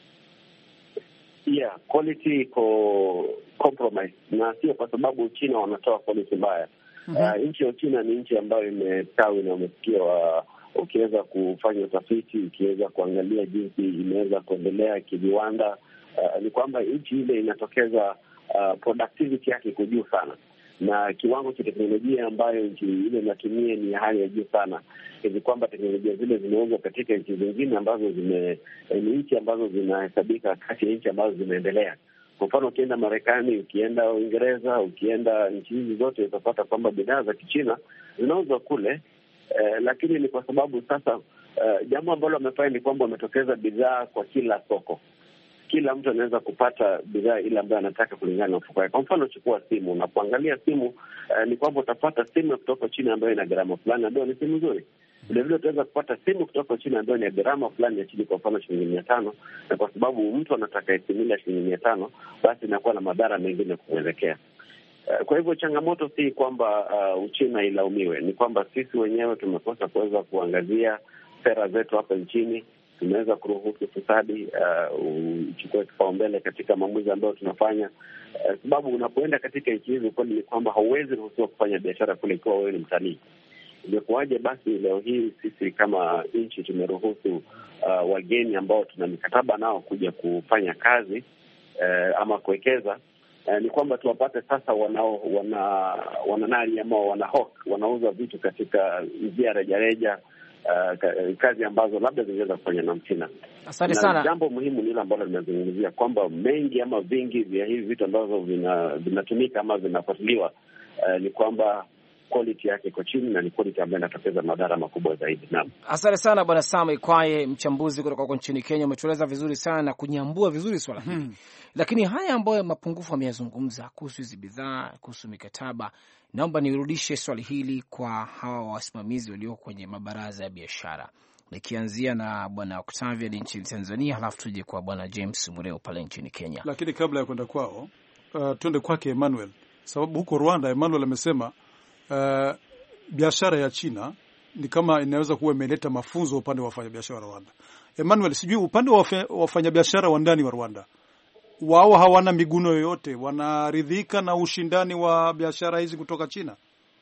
Yeah, quality iko compromise, na sio kwa sababu Uchina wanatoa quality mbaya. Nchi ya Uchina ni nchi ambayo imestawi na umesikia, ukiweza kufanya utafiti, ukiweza kuangalia jinsi imeweza kuendelea kiviwanda, ni kwamba nchi ile inatokeza productivity yake iko juu sana, na kiwango cha teknolojia ambayo nchi ile inatumia ni hali ya juu sana, hivi kwamba teknolojia zile zinauzwa katika nchi zingine ambazo ni nchi ambazo zinahesabika kati ya nchi ambazo zimeendelea. Kwa mfano, ukienda Marekani, ukienda Uingereza, ukienda nchi hizi zote, utapata kwamba bidhaa za Kichina zinauzwa kule, lakini ni kwa sababu sasa jambo ambalo wamefanya ni kwamba wametokeza bidhaa kwa kila soko. Kila mtu anaweza kupata bidhaa ile ambayo anataka kulingana na mfuko wake. Kwa mfano, chukua simu. Unapoangalia simu, ni kwamba utapata simu kutoka China ambayo ina gharama fulani ambayo ni simu nzuri. Vilevile utaweza kupata simu kutoka China ambayo ni gharama fulani ya chini, kwa mfano shilingi 500, na kwa sababu mtu anataka simu ya shilingi 500, basi inakuwa na madhara mengine kumwelekea. Kwa hivyo changamoto si kwamba Uchina ilaumiwe, ni kwamba sisi wenyewe tumekosa kuweza kuangazia sera zetu hapa nchini. Tumeweza kuruhusu ufisadi uchukue kipaumbele katika maamuzi ambayo tunafanya, sababu unapoenda katika nchi hizi kweli ni kwamba hauwezi ruhusiwa kufanya biashara kule ikiwa wewe ni mtalii. Imekuwaje basi leo hii sisi kama nchi tumeruhusu wageni ambao tuna mikataba nao kuja kufanya kazi ama kuwekeza? Ni kwamba tuwapate sasa wananari ama wanauza vitu katika njia rejareja, kazi ambazo labda zingeweza kufanya na Mchina. Asante sana. Jambo muhimu ni ile ambalo linazungumzia kwamba mengi ama vingi vya hivi vitu ambavyo vinatumika ama vinafuatiliwa, ni kwamba quality yake iko chini na ni quality ambayo inatokeza madhara makubwa zaidi. Naam. Asante sana Bwana Sam Ikwaye, mchambuzi kutoka huko nchini Kenya. Umetueleza vizuri sana na kunyambua vizuri swala hili. Lakini haya ambayo mapungufu ameyazungumza kuhusu hizi bidhaa, kuhusu mikataba, naomba nirudishe swali hili kwa hawa wasimamizi walio kwenye mabaraza ya biashara. Nikianzia na Bwana Octavian nchini Tanzania, halafu tuje kwa Bwana James Mureo pale nchini Kenya. Lakini kabla ya kwenda kwao, twende kwake Emmanuel. Sababu huko Rwanda Emmanuel amesema biashara ya China ni kama inaweza kuwa imeleta mafunzo upande wa wafanyabiashara wa Rwanda. Emmanuel, sijui upande wa wafanyabiashara wa ndani wa Rwanda, wao hawana miguno yoyote, wanaridhika na ushindani wa biashara hizi kutoka China?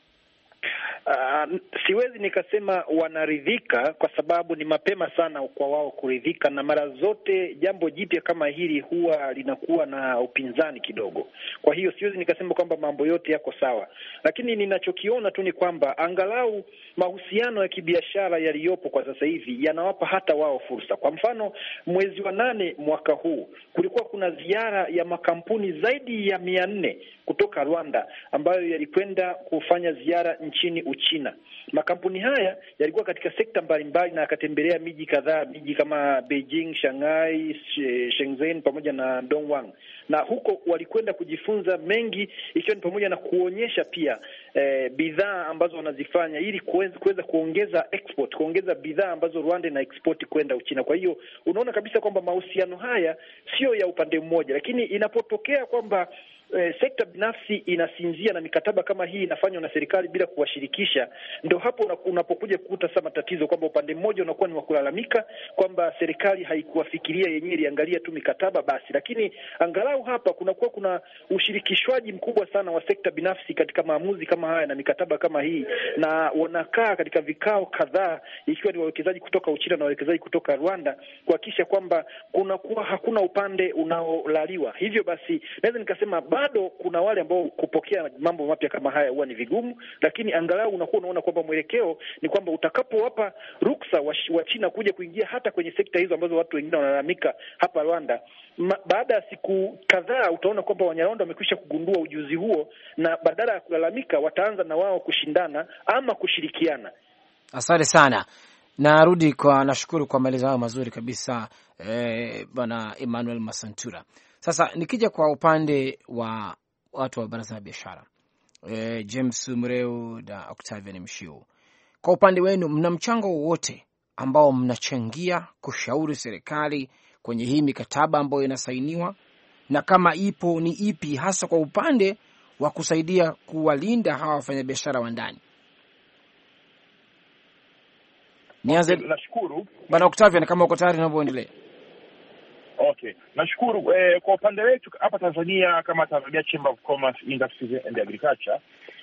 Siwezi nikasema wanaridhika, kwa sababu ni mapema sana kwa wao kuridhika, na mara zote jambo jipya kama hili huwa linakuwa na upinzani kidogo. Kwa hiyo siwezi nikasema kwamba mambo yote yako sawa, lakini ninachokiona tu ni kwamba angalau mahusiano ya kibiashara yaliyopo kwa sasa hivi yanawapa hata wao fursa. Kwa mfano, mwezi wa 8 mwaka huu kulikuwa kuna ziara ya makampuni zaidi ya 400 kutoka Rwanda ambayo yalikwenda kufanya ziara nchini Uchina. Makampuni haya yalikuwa katika sekta mbalimbali na yakatembelea miji kadhaa, miji kama Beijing, Shanghai, Shenzhen pamoja na Dongguan. Na huko walikwenda kujifunza mengi, ikiwa ni pamoja na kuonyesha pia bidhaa ambazo wanazifanya ili kuweza kuongeza export, kuongeza bidhaa ambazo Rwanda na export kwenda Uchina. Kwa hiyo unaona kabisa kwamba mahusiano haya sio ya upande mmoja, lakini inapotokea kwamba sekta binafsi inasinzia na mikataba kama hii inafanywa na serikali bila kuwashirikisha, ndio hapo unapokuja kukuta sasa matatizo, kwamba upande mmoja unakuwa ni wa kulalamika kwamba serikali haikuwafikiria yenyewe, iliangalia tu mikataba basi. Lakini angalau hapa kuna ushirikishwaji mkubwa sana wa sekta binafsi katika maamuzi kama haya na mikataba kama hii, na wanakaa katika vikao kadhaa, ikiwa ni wawekezaji kutoka Uchina na wawekezaji kutoka Rwanda, kuhakikisha kwamba hakuna upande unaolaliwa. Hivyo basi naweza nikasema bado kuna wale ambao kupokea mambo mapya kama haya huwa ni vigumu, lakini angalau unaona kwamba mwelekeo ni kwamba utakapowapa ruksa wa China kuja kuingia hata kwenye sekta hizo ambazo watu wengine wanalalamika hapa Rwanda, baada ya siku kadhaa utaona kwamba Wanyarwanda wamekwisha kugundua ujuzi huo, na badala ya kulalamika wataanza na wao kushindana ama kushirikiana. Asante sana. Nashukuru kwa maelezo hayo mazuri kabisa Bwana Emmanuel Masantura. Sasa nikija kwa upande wa watu wa baraza la biashara, James Mureo na Octavian Mshiu, kwa upande wenu mna mchango wowote ambao mnachangia kushauri serikali kwenye hii mikataba ambayo inasainiwa, na kama ipo ni ipi hasa kwa upande wa kusaidia kuwalinda hawa wafanyabiashara wa ndani? Nianze. Nashukuru Bwana Octavian, kama uko tayari naomba uendelee. Okay, nashukuru. Kwa upande wetu hapa Tanzania kama Tanzania Chamber of Commerce, Industries and Agriculture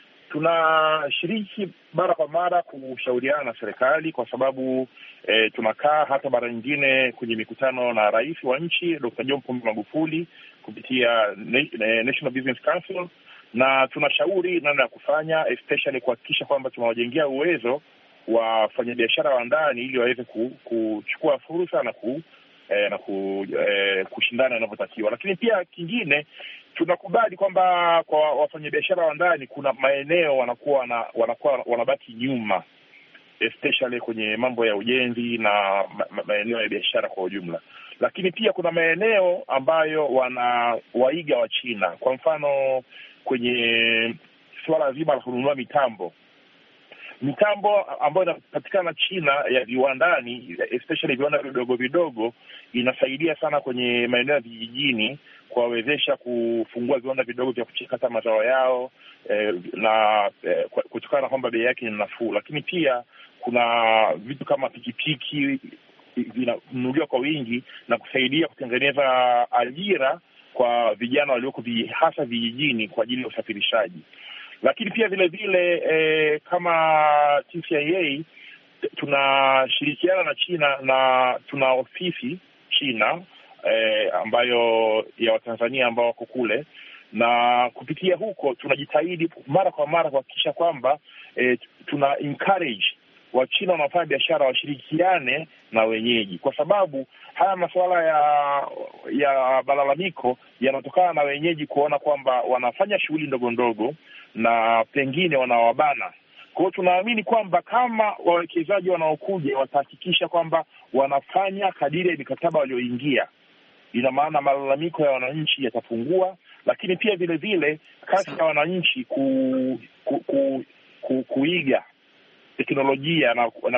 tunashiriki mara kwa mara kushauriana na serikali, kwa sababu tunakaa hata mara nyingine kwenye mikutano na rais wa nchi Dr. John Pombe Magufuli kupitia National Business Council, na tunashauri namna ya kufanya, especially kuhakikisha kwamba tunawajengea uwezo wa wafanyabiashara wa ndani ili waweze kuchukua fursa na kushindana inavyotakiwa. Lakini pia kingine, tunakubali kwamba kwa wafanyabiashara wa ndani kuna maeneo wanakuwa wanabaki nyuma, especially kwenye mambo ya ujenzi na maeneo ya biashara kwa ujumla. Lakini pia kuna maeneo ambayo wanawaiga wa China. Kwa mfano kwenye suala zima la kununua mitambo ambayo inapatikana China ya viwandani, especially viwanda vidogo vidogo, inasaidia sana kwenye maeneo ya vijijini kuwawezesha kufungua viwanda vidogo vya kuchakata mazao yao, kutokana na kwamba bei yake ni nafuu. Lakini pia kuna vitu kama pikipiki vinanunuliwa kwa wingi na kusaidia kutengeneza ajira kwa vijana walioko hasa vijijini kwa ajili ya usafirishaji. Lakini pia vile vile kama TCIA tunashirikiana na China na tuna ofisi China ambayo ya Watanzania ambao wako kule, na kupitia huko tunajitahidi mara kwa mara kuhakikisha kwamba tuna encourage Wachina wanaofanya biashara washirikiane na wenyeji, kwa sababu haya masuala ya malalamiko yanatokana na wenyeji kuona kwamba wanafanya shughuli ndogo ndogo na pengine wanawabana. Kwa hiyo tunaamini kwamba kama wawekezaji wanaokuja watahakikisha kwamba wanafanya kadiri ya mikataba walioingia, ina maana malalamiko ya wananchi yatapungua. Lakini pia vile vile kasi ya wananchi kuiga teknolojia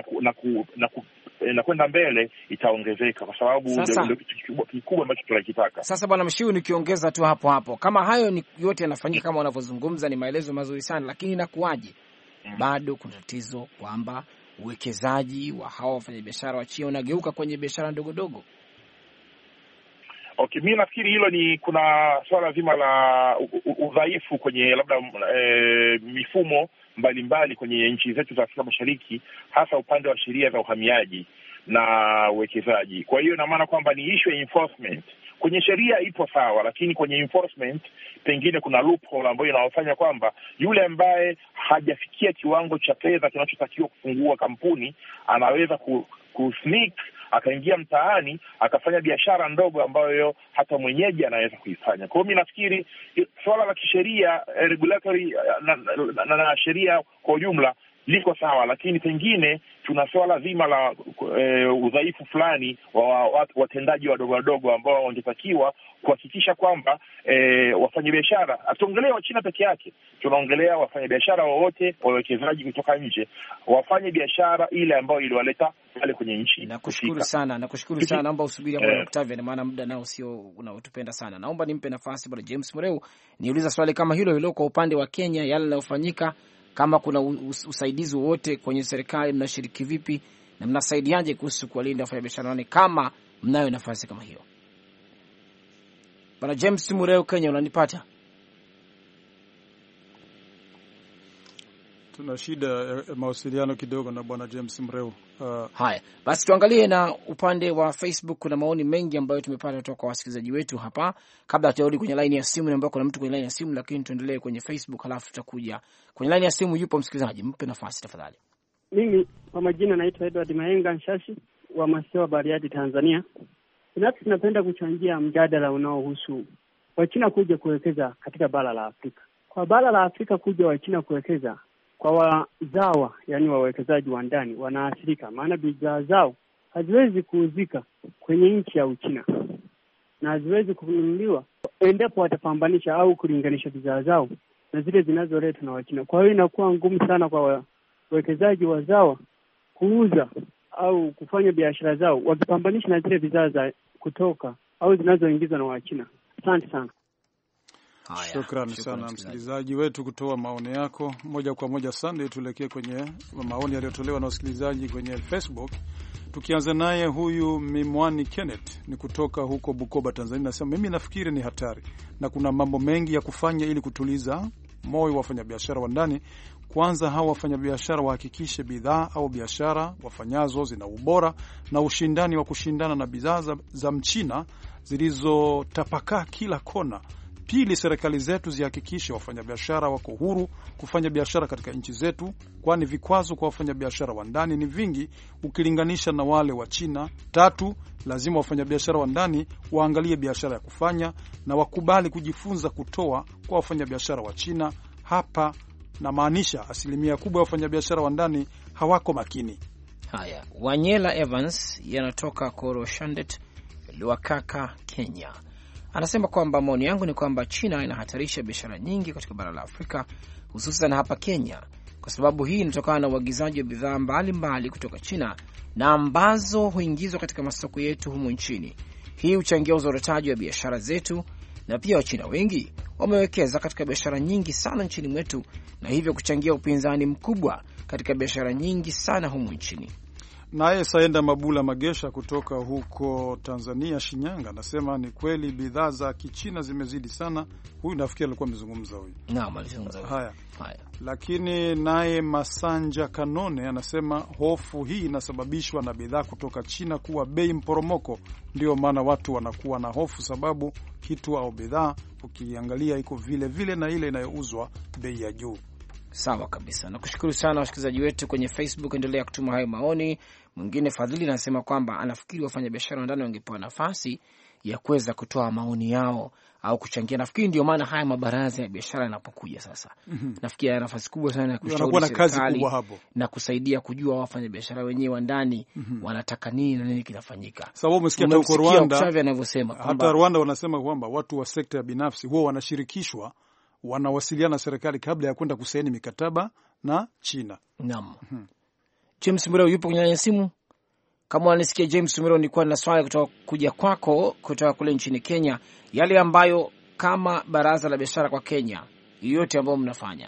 na kwenda mbele itaongezeka, kwa sababu ndio kitu kikubwa ambacho tunakitaka. Sasa Bwana Mshiu, nikiongeza tu hapo, kama hayo ni yote yanafanyika kama wanavyozungumza, ni maelezo mazuri sana, lakini inakuwaje bado kuna tatizo kwamba uwekezaji wa hawa wafanyabiashara wa China unageuka kwenye biashara ndogo ndogo? Okay, mimi nafikiri hilo kuna swala zima la udhaifu kwenye labda mifumo mbalimbali kwenye nchi zetu za Afrika Mashariki, hasa upande wa sheria za uhamiaji na uwekezaji. Kwa hiyo ina maana kwamba ni issue ya enforcement. Kwenye sheria ipo sawa, lakini kwenye enforcement pengine kuna loophole ambayo inawafanya kwamba yule ambaye hajafikia kiwango cha fedha kinachotakiwa kufungua kampuni anaweza kusneak akaingia mtaani akafanya biashara ndogo ambayo hata mwenyeji anaweza kuifanya. Kwa hiyo mimi nafikiri swala la kisheria, regulatory na sheria kwa ujumla liko sawa, lakini pengine tuna swala zima la udhaifu fulani wa watendaji wadogo ambao wangetakiwa kuhakikisha kwamba wafanyabiashara, hatuongelea wa China peke yake, tunaongelea wafanyabiashara wowote, wawekezaji kutoka nje, wafanye biashara ile ambayo iliwaleta pale kwenye nchi. Nakushukuru sana. Naomba usubiri hapo Octavian, maana muda nao sio unaotupenda sana. Naomba nimpe nafasi Bwana James Mureu niuliza swali kama hilo kwa upande wa Kenya, yale yanayofanyika, kama kuna usaidizi wowote kwenye serikali, mnashiriki vipi na mnasaidiaje kuhusu kuwalinda wafanyabiashara wale kama mnayo nafasi kama hiyo? Bwana James Mureu, Kenya, unanipata? Tuna shida ya mawasiliano kidogo na Bwana James Mureu. Haya, basi tuangalie na upande wa Facebook. Kuna maoni mengi ambayo tumepata kutoka kwa wasikilizaji wetu hapa. Kabla tutarudi kwenye line ya simu, ambapo kuna mtu kwenye line ya simu, lakini tuendelee kwenye Facebook halafu tutakuja kwenye line ya simu. Yupo msikilizaji, mpe nafasi tafadhali. Mimi kwa majina naitwa Edward Maenga Nshashi wa Masewa, Bariadi, Tanzania. Binafsi napenda kuchangia mjadala unaohusu Wachina kuja kuwekeza katika bara la Afrika. Kwa bara la Afrika kuja Wachina kuwekeza, kwa wazawa, yani wawekezaji wa ndani wanaathirika, maana bidhaa zao haziwezi kuuzika kwenye nchi ya Uchina na haziwezi kununuliwa endapo watapambanisha au kulinganisha bidhaa zao na zile zinazoletwa na Wachina. Kwa hiyo inakuwa ngumu sana kwa wawekezaji wazawa kuuza au kufanya biashara zao wakipambanisha na zile bidhaa za kutoka au zinazoingizwa na Wachina. Asante sana. Shukrani sana msikilizaji wetu kutoa maoni yako moja kwa moja. Sunday, tuelekee kwenye maoni yaliyotolewa na wasikilizaji kwenye Facebook. Tukianza naye huyu Mimwani Kenneth ni kutoka huko Bukoba, Tanzania. Nasema mimi nafikiri ni hatari na kuna mambo mengi ya kufanya ili kutuliza moyo wa wafanyabiashara wa ndani. Kwanza hawa wafanyabiashara wahakikishe bidhaa au biashara wafanyazo zina ubora na ushindani wa kushindana na bidhaa za Mchina zilizotapakaa kila kona. Pili, serikali zetu zihakikishe wafanyabiashara wako huru kufanya biashara katika nchi zetu, kwani vikwazo kwa wafanyabiashara wa ndani ni vingi ukilinganisha na wale wa China. Tatu, lazima wafanyabiashara wa ndani waangalie biashara ya kufanya na wakubali kujifunza kutoa kwa wafanyabiashara wa China. Hapa na maanisha asilimia kubwa ya wafanyabiashara wa ndani hawako makini. Haya, Wanyela Evans yanatoka Koroshandet, Luakaka, Kenya. Anasema kwamba maoni yangu ni kwamba China inahatarisha biashara nyingi katika bara la Afrika, hususan hapa Kenya, kwa sababu hii inatokana na uagizaji wa bidhaa mbalimbali kutoka China na ambazo huingizwa katika masoko yetu humu nchini. Hii huchangia uzorotaji wa biashara zetu, na pia Wachina wengi wamewekeza katika biashara nyingi sana nchini mwetu, na hivyo kuchangia upinzani mkubwa katika biashara nyingi sana humu nchini. Naye Saenda Mabula Magesha kutoka huko Tanzania, Shinyanga, anasema ni kweli bidhaa za Kichina zimezidi sana. Huyu nafikiri alikuwa amezungumza huyu. Naam, alizungumza. Haya. Lakini naye Masanja Kanone anasema hofu hii inasababishwa na bidhaa kutoka China kuwa bei mporomoko. Ndio maana watu wanakuwa na hofu, sababu kitu au bidhaa ukiangalia iko vile vile na ile inayouzwa bei ya juu. Sawa kabisa. Nakushukuru sana wasikilizaji wetu kwenye Facebook, endelea kutuma hayo maoni. Mwingine Fadhili anasema kwamba anafikiri wafanyabiashara wa ndani wangepewa nafasi ya kuweza kutoa maoni yao au kuchangia. Nafikiri ndio maana haya mabaraza ya biashara yanapokuja sasa. Nafikiri yana nafasi kubwa sana ya kushauri serikali na kusaidia kujua wafanyabiashara wenyewe wa ndani wanataka nini na nini kinafanyika. Sababu umesikia huko Rwanda, hata Rwanda wanasema kwamba watu wa sekta ya binafsi huwa wanashirikishwa, wanawasiliana na serikali kabla ya kwenda kusaini mikataba na China. Naam. James Mureo yupo kwenye simu. Kama unanisikia James Mureo, nilikuwa na swali kutoka kuja kwako kutoka kule nchini Kenya, yale ambayo kama baraza la biashara kwa Kenya yote ambayo mnafanya.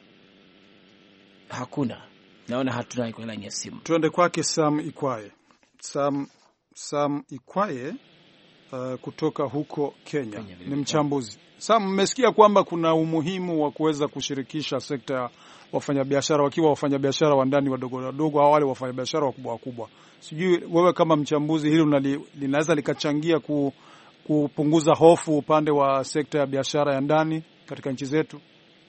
Hakuna. Naona hatuna kwenye line ya simu. Tuende kwake Sam Ikwaye. Sam Ikwaye kutoka huko Kenya ni mchambuzi. Sam, mmesikia kwamba kuna umuhimu wa kuweza kushirikisha sekta ya wafanyabiashara, wakiwa wafanyabiashara wa ndani wadogo wadogo au wale wafanyabiashara wakubwa wakubwa. Sijui wewe kama mchambuzi hili linaweza likachangia kupunguza hofu upande wa sekta ya biashara ya ndani katika nchi zetu?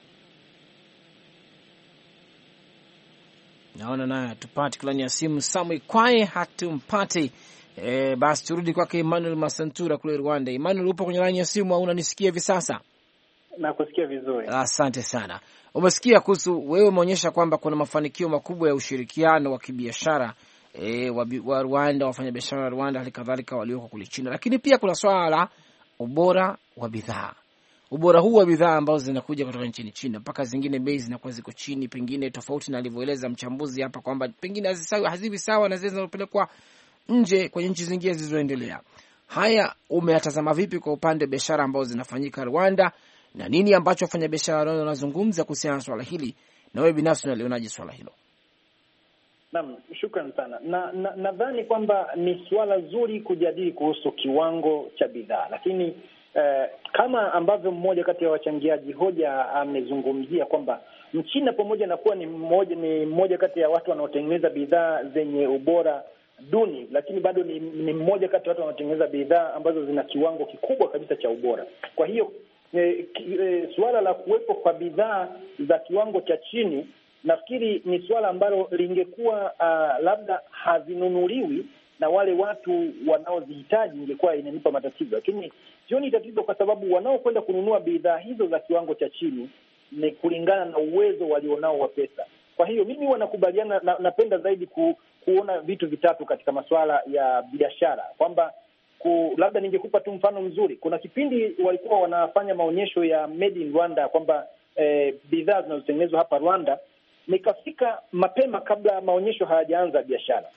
Naona naye tupate kulani ya simu Samu Kwae hatumpati. Basi turudi kwake Emmanuel Masantura kule Rwanda. Emmanuel, upo kwenye line ya simu au unanisikia hivi sasa? Nakusikia vizuri. Asante sana. Umesikia kuhusu, wewe umeonyesha kwamba kuna mafanikio makubwa ya ushirikiano wa kibiashara wa Rwanda, wafanyabiashara wa Rwanda hali kadhalika walioko kule China, lakini pia kuna swala la ubora wa bidhaa. Ubora huu wa bidhaa ambazo zinakuja kutoka nchini China, mpaka zingine bei zinakuwa ziko chini, pengine tofauti na alivyoeleza mchambuzi hapa kwamba pengine hazivi sawa na zile zinazopelekwa nje kwenye nchi zingine zilizoendelea. Haya umeyatazama vipi kwa upande wa biashara ambazo zinafanyika Rwanda, na nini ambacho wafanyabiashara wanazungumza kuhusiana na swala hili, na wewe binafsi unalionaje swala hilo? Naam, shukrani sana. Nadhani kwamba ni swala zuri kujadili kuhusu kiwango cha bidhaa, lakini kama ambavyo mmoja kati ya wachangiaji hoja amezungumzia kwamba Mchina pamoja na kuwa ni mmoja kati ya watu wanaotengeneza bidhaa zenye ubora duni, lakini bado ni mmoja kati ya watu wanaotengeneza bidhaa ambazo zina kiwango kikubwa kabisa cha ubora. Kwa hiyo suala la kuwepo kwa bidhaa za kiwango cha chini, nafikiri ni suala ambalo lingekuwa labda hazinunuliwi na wale watu wanaozihitaji, ingekuwa inanipa matatizo. Lakini sioni tatizo, kwa sababu wanaokwenda kununua bidhaa hizo za kiwango cha chini ni kulingana na uwezo walionao wa pesa. Kwa hiyo mimi wanakubaliana, napenda zaidi kuona vitu vitatu katika masuala ya biashara, kwamba labda ningekupa tu mfano mzuri. Kuna kipindi walikuwa wanafanya maonyesho ya Made in Rwanda, kwamba bidhaa zinazotengenezwa hapa Rwanda. Nikafika mapema kabla maonyesho hayajaanza biashara.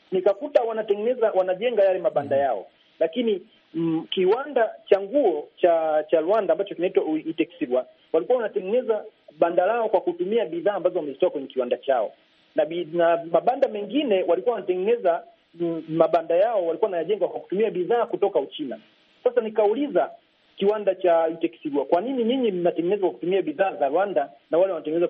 nikakuta wanajenga yale mabanda yao, lakini kiwanda cha nguo cha Rwanda ambacho kinaitwa Itexirwa walikuwa wanatengeneza banda lao kwa kutumia bidhaa ambazo wamezitoa kwenye kiwanda chao, na mabanda mengine walikuwa wanatengeneza mabanda yao walikuwa wanajenga kwa kutumia bidhaa kutoka Uchina. Sasa nikauliza kiwanda cha Itexirwa, kwa nini nyinyi mnatengeneza kwa kutumia bidhaa za Rwanda na wale wanatengeneza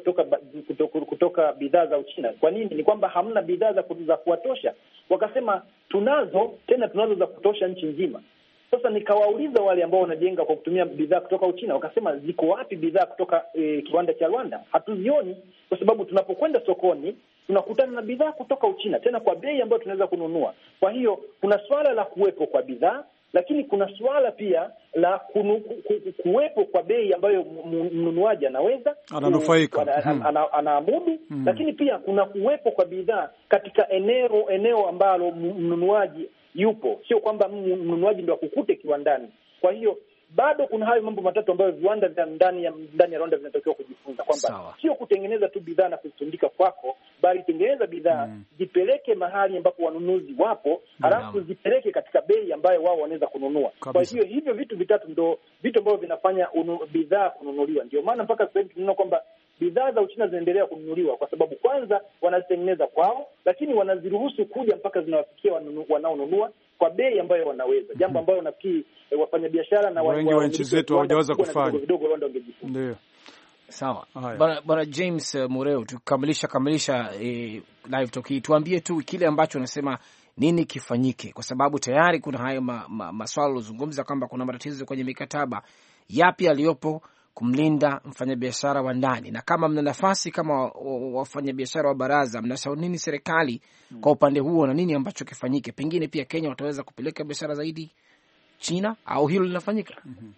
kutoka bidhaa za Uchina? Kwa nini? Ni kwamba hamna bidhaa za kuwatosha? Wakasema tunazo za kutosha nchi nzima. Sasa nikawauliza wale ambao wanajenga kwa kutumia bidhaa kutoka Uchina, wakasema ziko wapi bidhaa kutoka kiwanda cha Rwanda? Hatuzioni, kwa sababu tunapokwenda sokoni tunakutana na bidhaa kutoka Uchina, tena kwa bei ambayo tunaweza kununua. Kwa hiyo kuna swala la kuwepo kwa bidhaa, lakini kuna swala pia la kuwepo kwa bei ambayo mnunuaji anaweza ananufaika, anaamudu. Lakini pia kuna kuwepo kwa bidhaa katika eneo ambalo mnunuaji yupo, sio kwamba mnunuaji ndio akukute kiwandani. Kwa hiyo bado kuna hayo mambo matatu ambayo viwanda vya ndani ya Rwanda vinatakiwa kujifunza, kwamba sio kutengeneza tu bidhaa na kuzitundika kwako, bali tengeneza bidhaa zipeleke mahali ambapo wanunuzi wapo, halafu zipeleke katika bei ambayo wao wanaweza kununua. Kwa hiyo hivyo vitu vitatu ndio vitu ambavyo vinafanya bidhaa kununuliwa. Ndio maana mpaka sasa hivi tunaona kwamba bidhaa za Uchina zinaendelea kununuliwa, kwa sababu kwanza wanazitengeneza kwao, lakini wanaziruhusu kuja mpaka zinawafikia wanaonunua kwa bei ambayo wanaweza, jambo ambalo nafikiri wafanyabiashara na wengi wa nchi zetu hawajaweza kufanya. Ndio. Sawa. Bwana James Mureo, tukamilisha live talk, tuambie tu kile ambacho unasema nini kifanyike, kwa sababu tayari kuna hayo maswala ulizungumza kwamba kuna matatizo kwenye mikataba. Yapi aliyopo kumlinda mfanyabiashara wa ndani, na kama mna nafasi kama wafanyabiashara wa baraza, mnashauri nini serikali kwa upande huo, na nini ambacho kifanyike? Pengine pia Kenya wataweza kupeleka biashara zaidi China, au hilo linafanyika?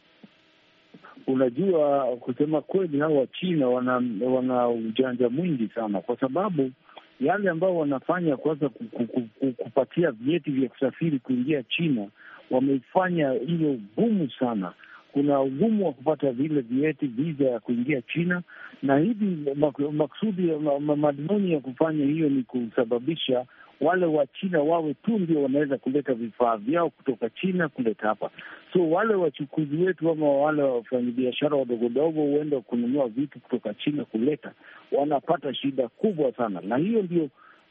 Unajua, kusema kweli, hawa wa China wana ujanja mwingi sana, kwa sababu yale ambao wanafanya kwanza kupatia vyeti vya kusafiri kuingia China, wameifanya hiyo gumu sana. Kuna ugumu wa kupata vile vyeti, visa ya kuingia China, na hivi maksudi madhumuni ya kufanya hiyo ni kusababisha wale wa China wawe tu ndio wanaweza kuleta vifaa vyao kutoka China kuleta hapa. So wale wachukuzi wetu ama wale wafanyabiashara wadogodogo huenda kununua vitu kutoka China kuleta, wanapata shida kubwa sana. Na hiyo ndio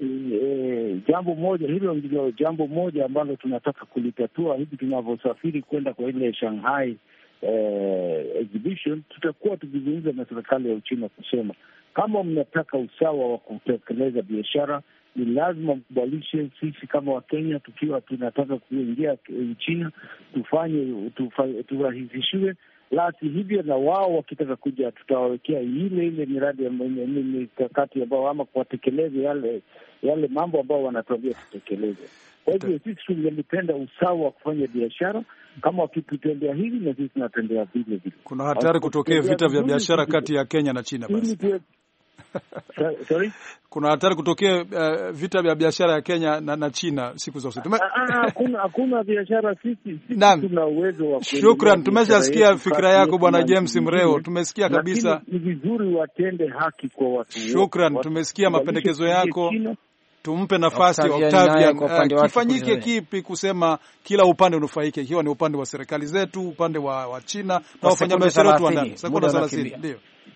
jambo moja ambalo tunataka kulitatua hivi tunavyosafiri kwenda kwa ile Shanghai exhibition. Tutakuwa tukizungumza na serikali ya Uchina kusema kama mnataka usawa wa kutekeleza biashara, ni lazima mkubalishe sisi kama Wakenya tukiwa tunataka kuingia China turahisishiwe, lasi hivyo na wao wakitaka kuja tutawawekea ile miradi ya mikakati ambao ama kuwatekeleze yale mambo ambao wanatuambia tutekeleze. Kwa hivyo sisi tungelipenda usawa wa kufanya biashara, kama wakitutendea hivi na sisi tunatendea vile vile. Kuna hatari kutokea vita vya biashara kati ya Kenya na China basi. Sorry? Kuna hatari kutokea vita vya biashara ya Kenya na China siku za usoni. Hakuna biashara, sisi tuna uwezo wa. Shukran, tumeshasikia fikra yako Bwana James Mreo. Tumesikia kabisa. Ni vizuri watende haki kwa watu. Shukran, tumesikia mapendekezo yako. Tumpe nafasi Octavian, kifanyike kipi kusema kila upande unufaike, ikiwa ni upande wa serikali zetu, upande wa China na wafanyabiashara wetu wa ndani. Sekunde 30 ndio.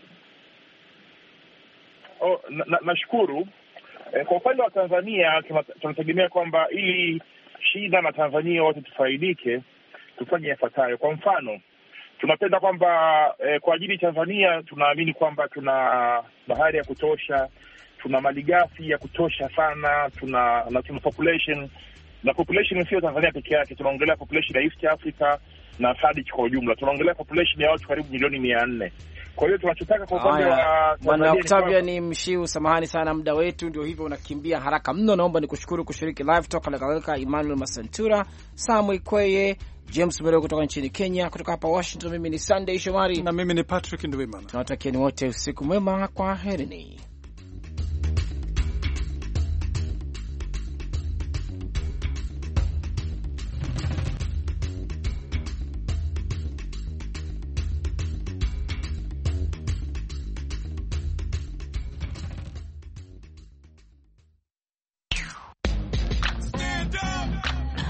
Nashukuru. Kwa upande wa Tanzania tunategemea kwamba ili shida na Tanzania wote tufaidike, tufanye yafuatayo. Kwa mfano, tunapenda kwamba kwa ajili Tanzania tunaamini kwamba tuna bahari ya kutosha, tuna malighafi ya kutosha sana, tuna population, na population sio Tanzania peke yake, tunaongelea population ya East Africa na SADC kwa ujumla. Tunaongelea population ya watu karibu milioni 400. Kwa hiyo tunachotaka kwa upande wa Bwana Octavian ni Mshiu, samahani sana, muda wetu ndio hivyo unakimbia haraka mno. Naomba nikushukuru kushiriki live talk, na kadhalika Emmanuel Masantura, Samuel Kweye, James Mureo kutoka nchini Kenya. Kutoka hapa Washington, mimi ni Sunday Shomari na mimi ni Patrick Ndwimana. Tunawatakieni wote usiku mwema, kwa herini.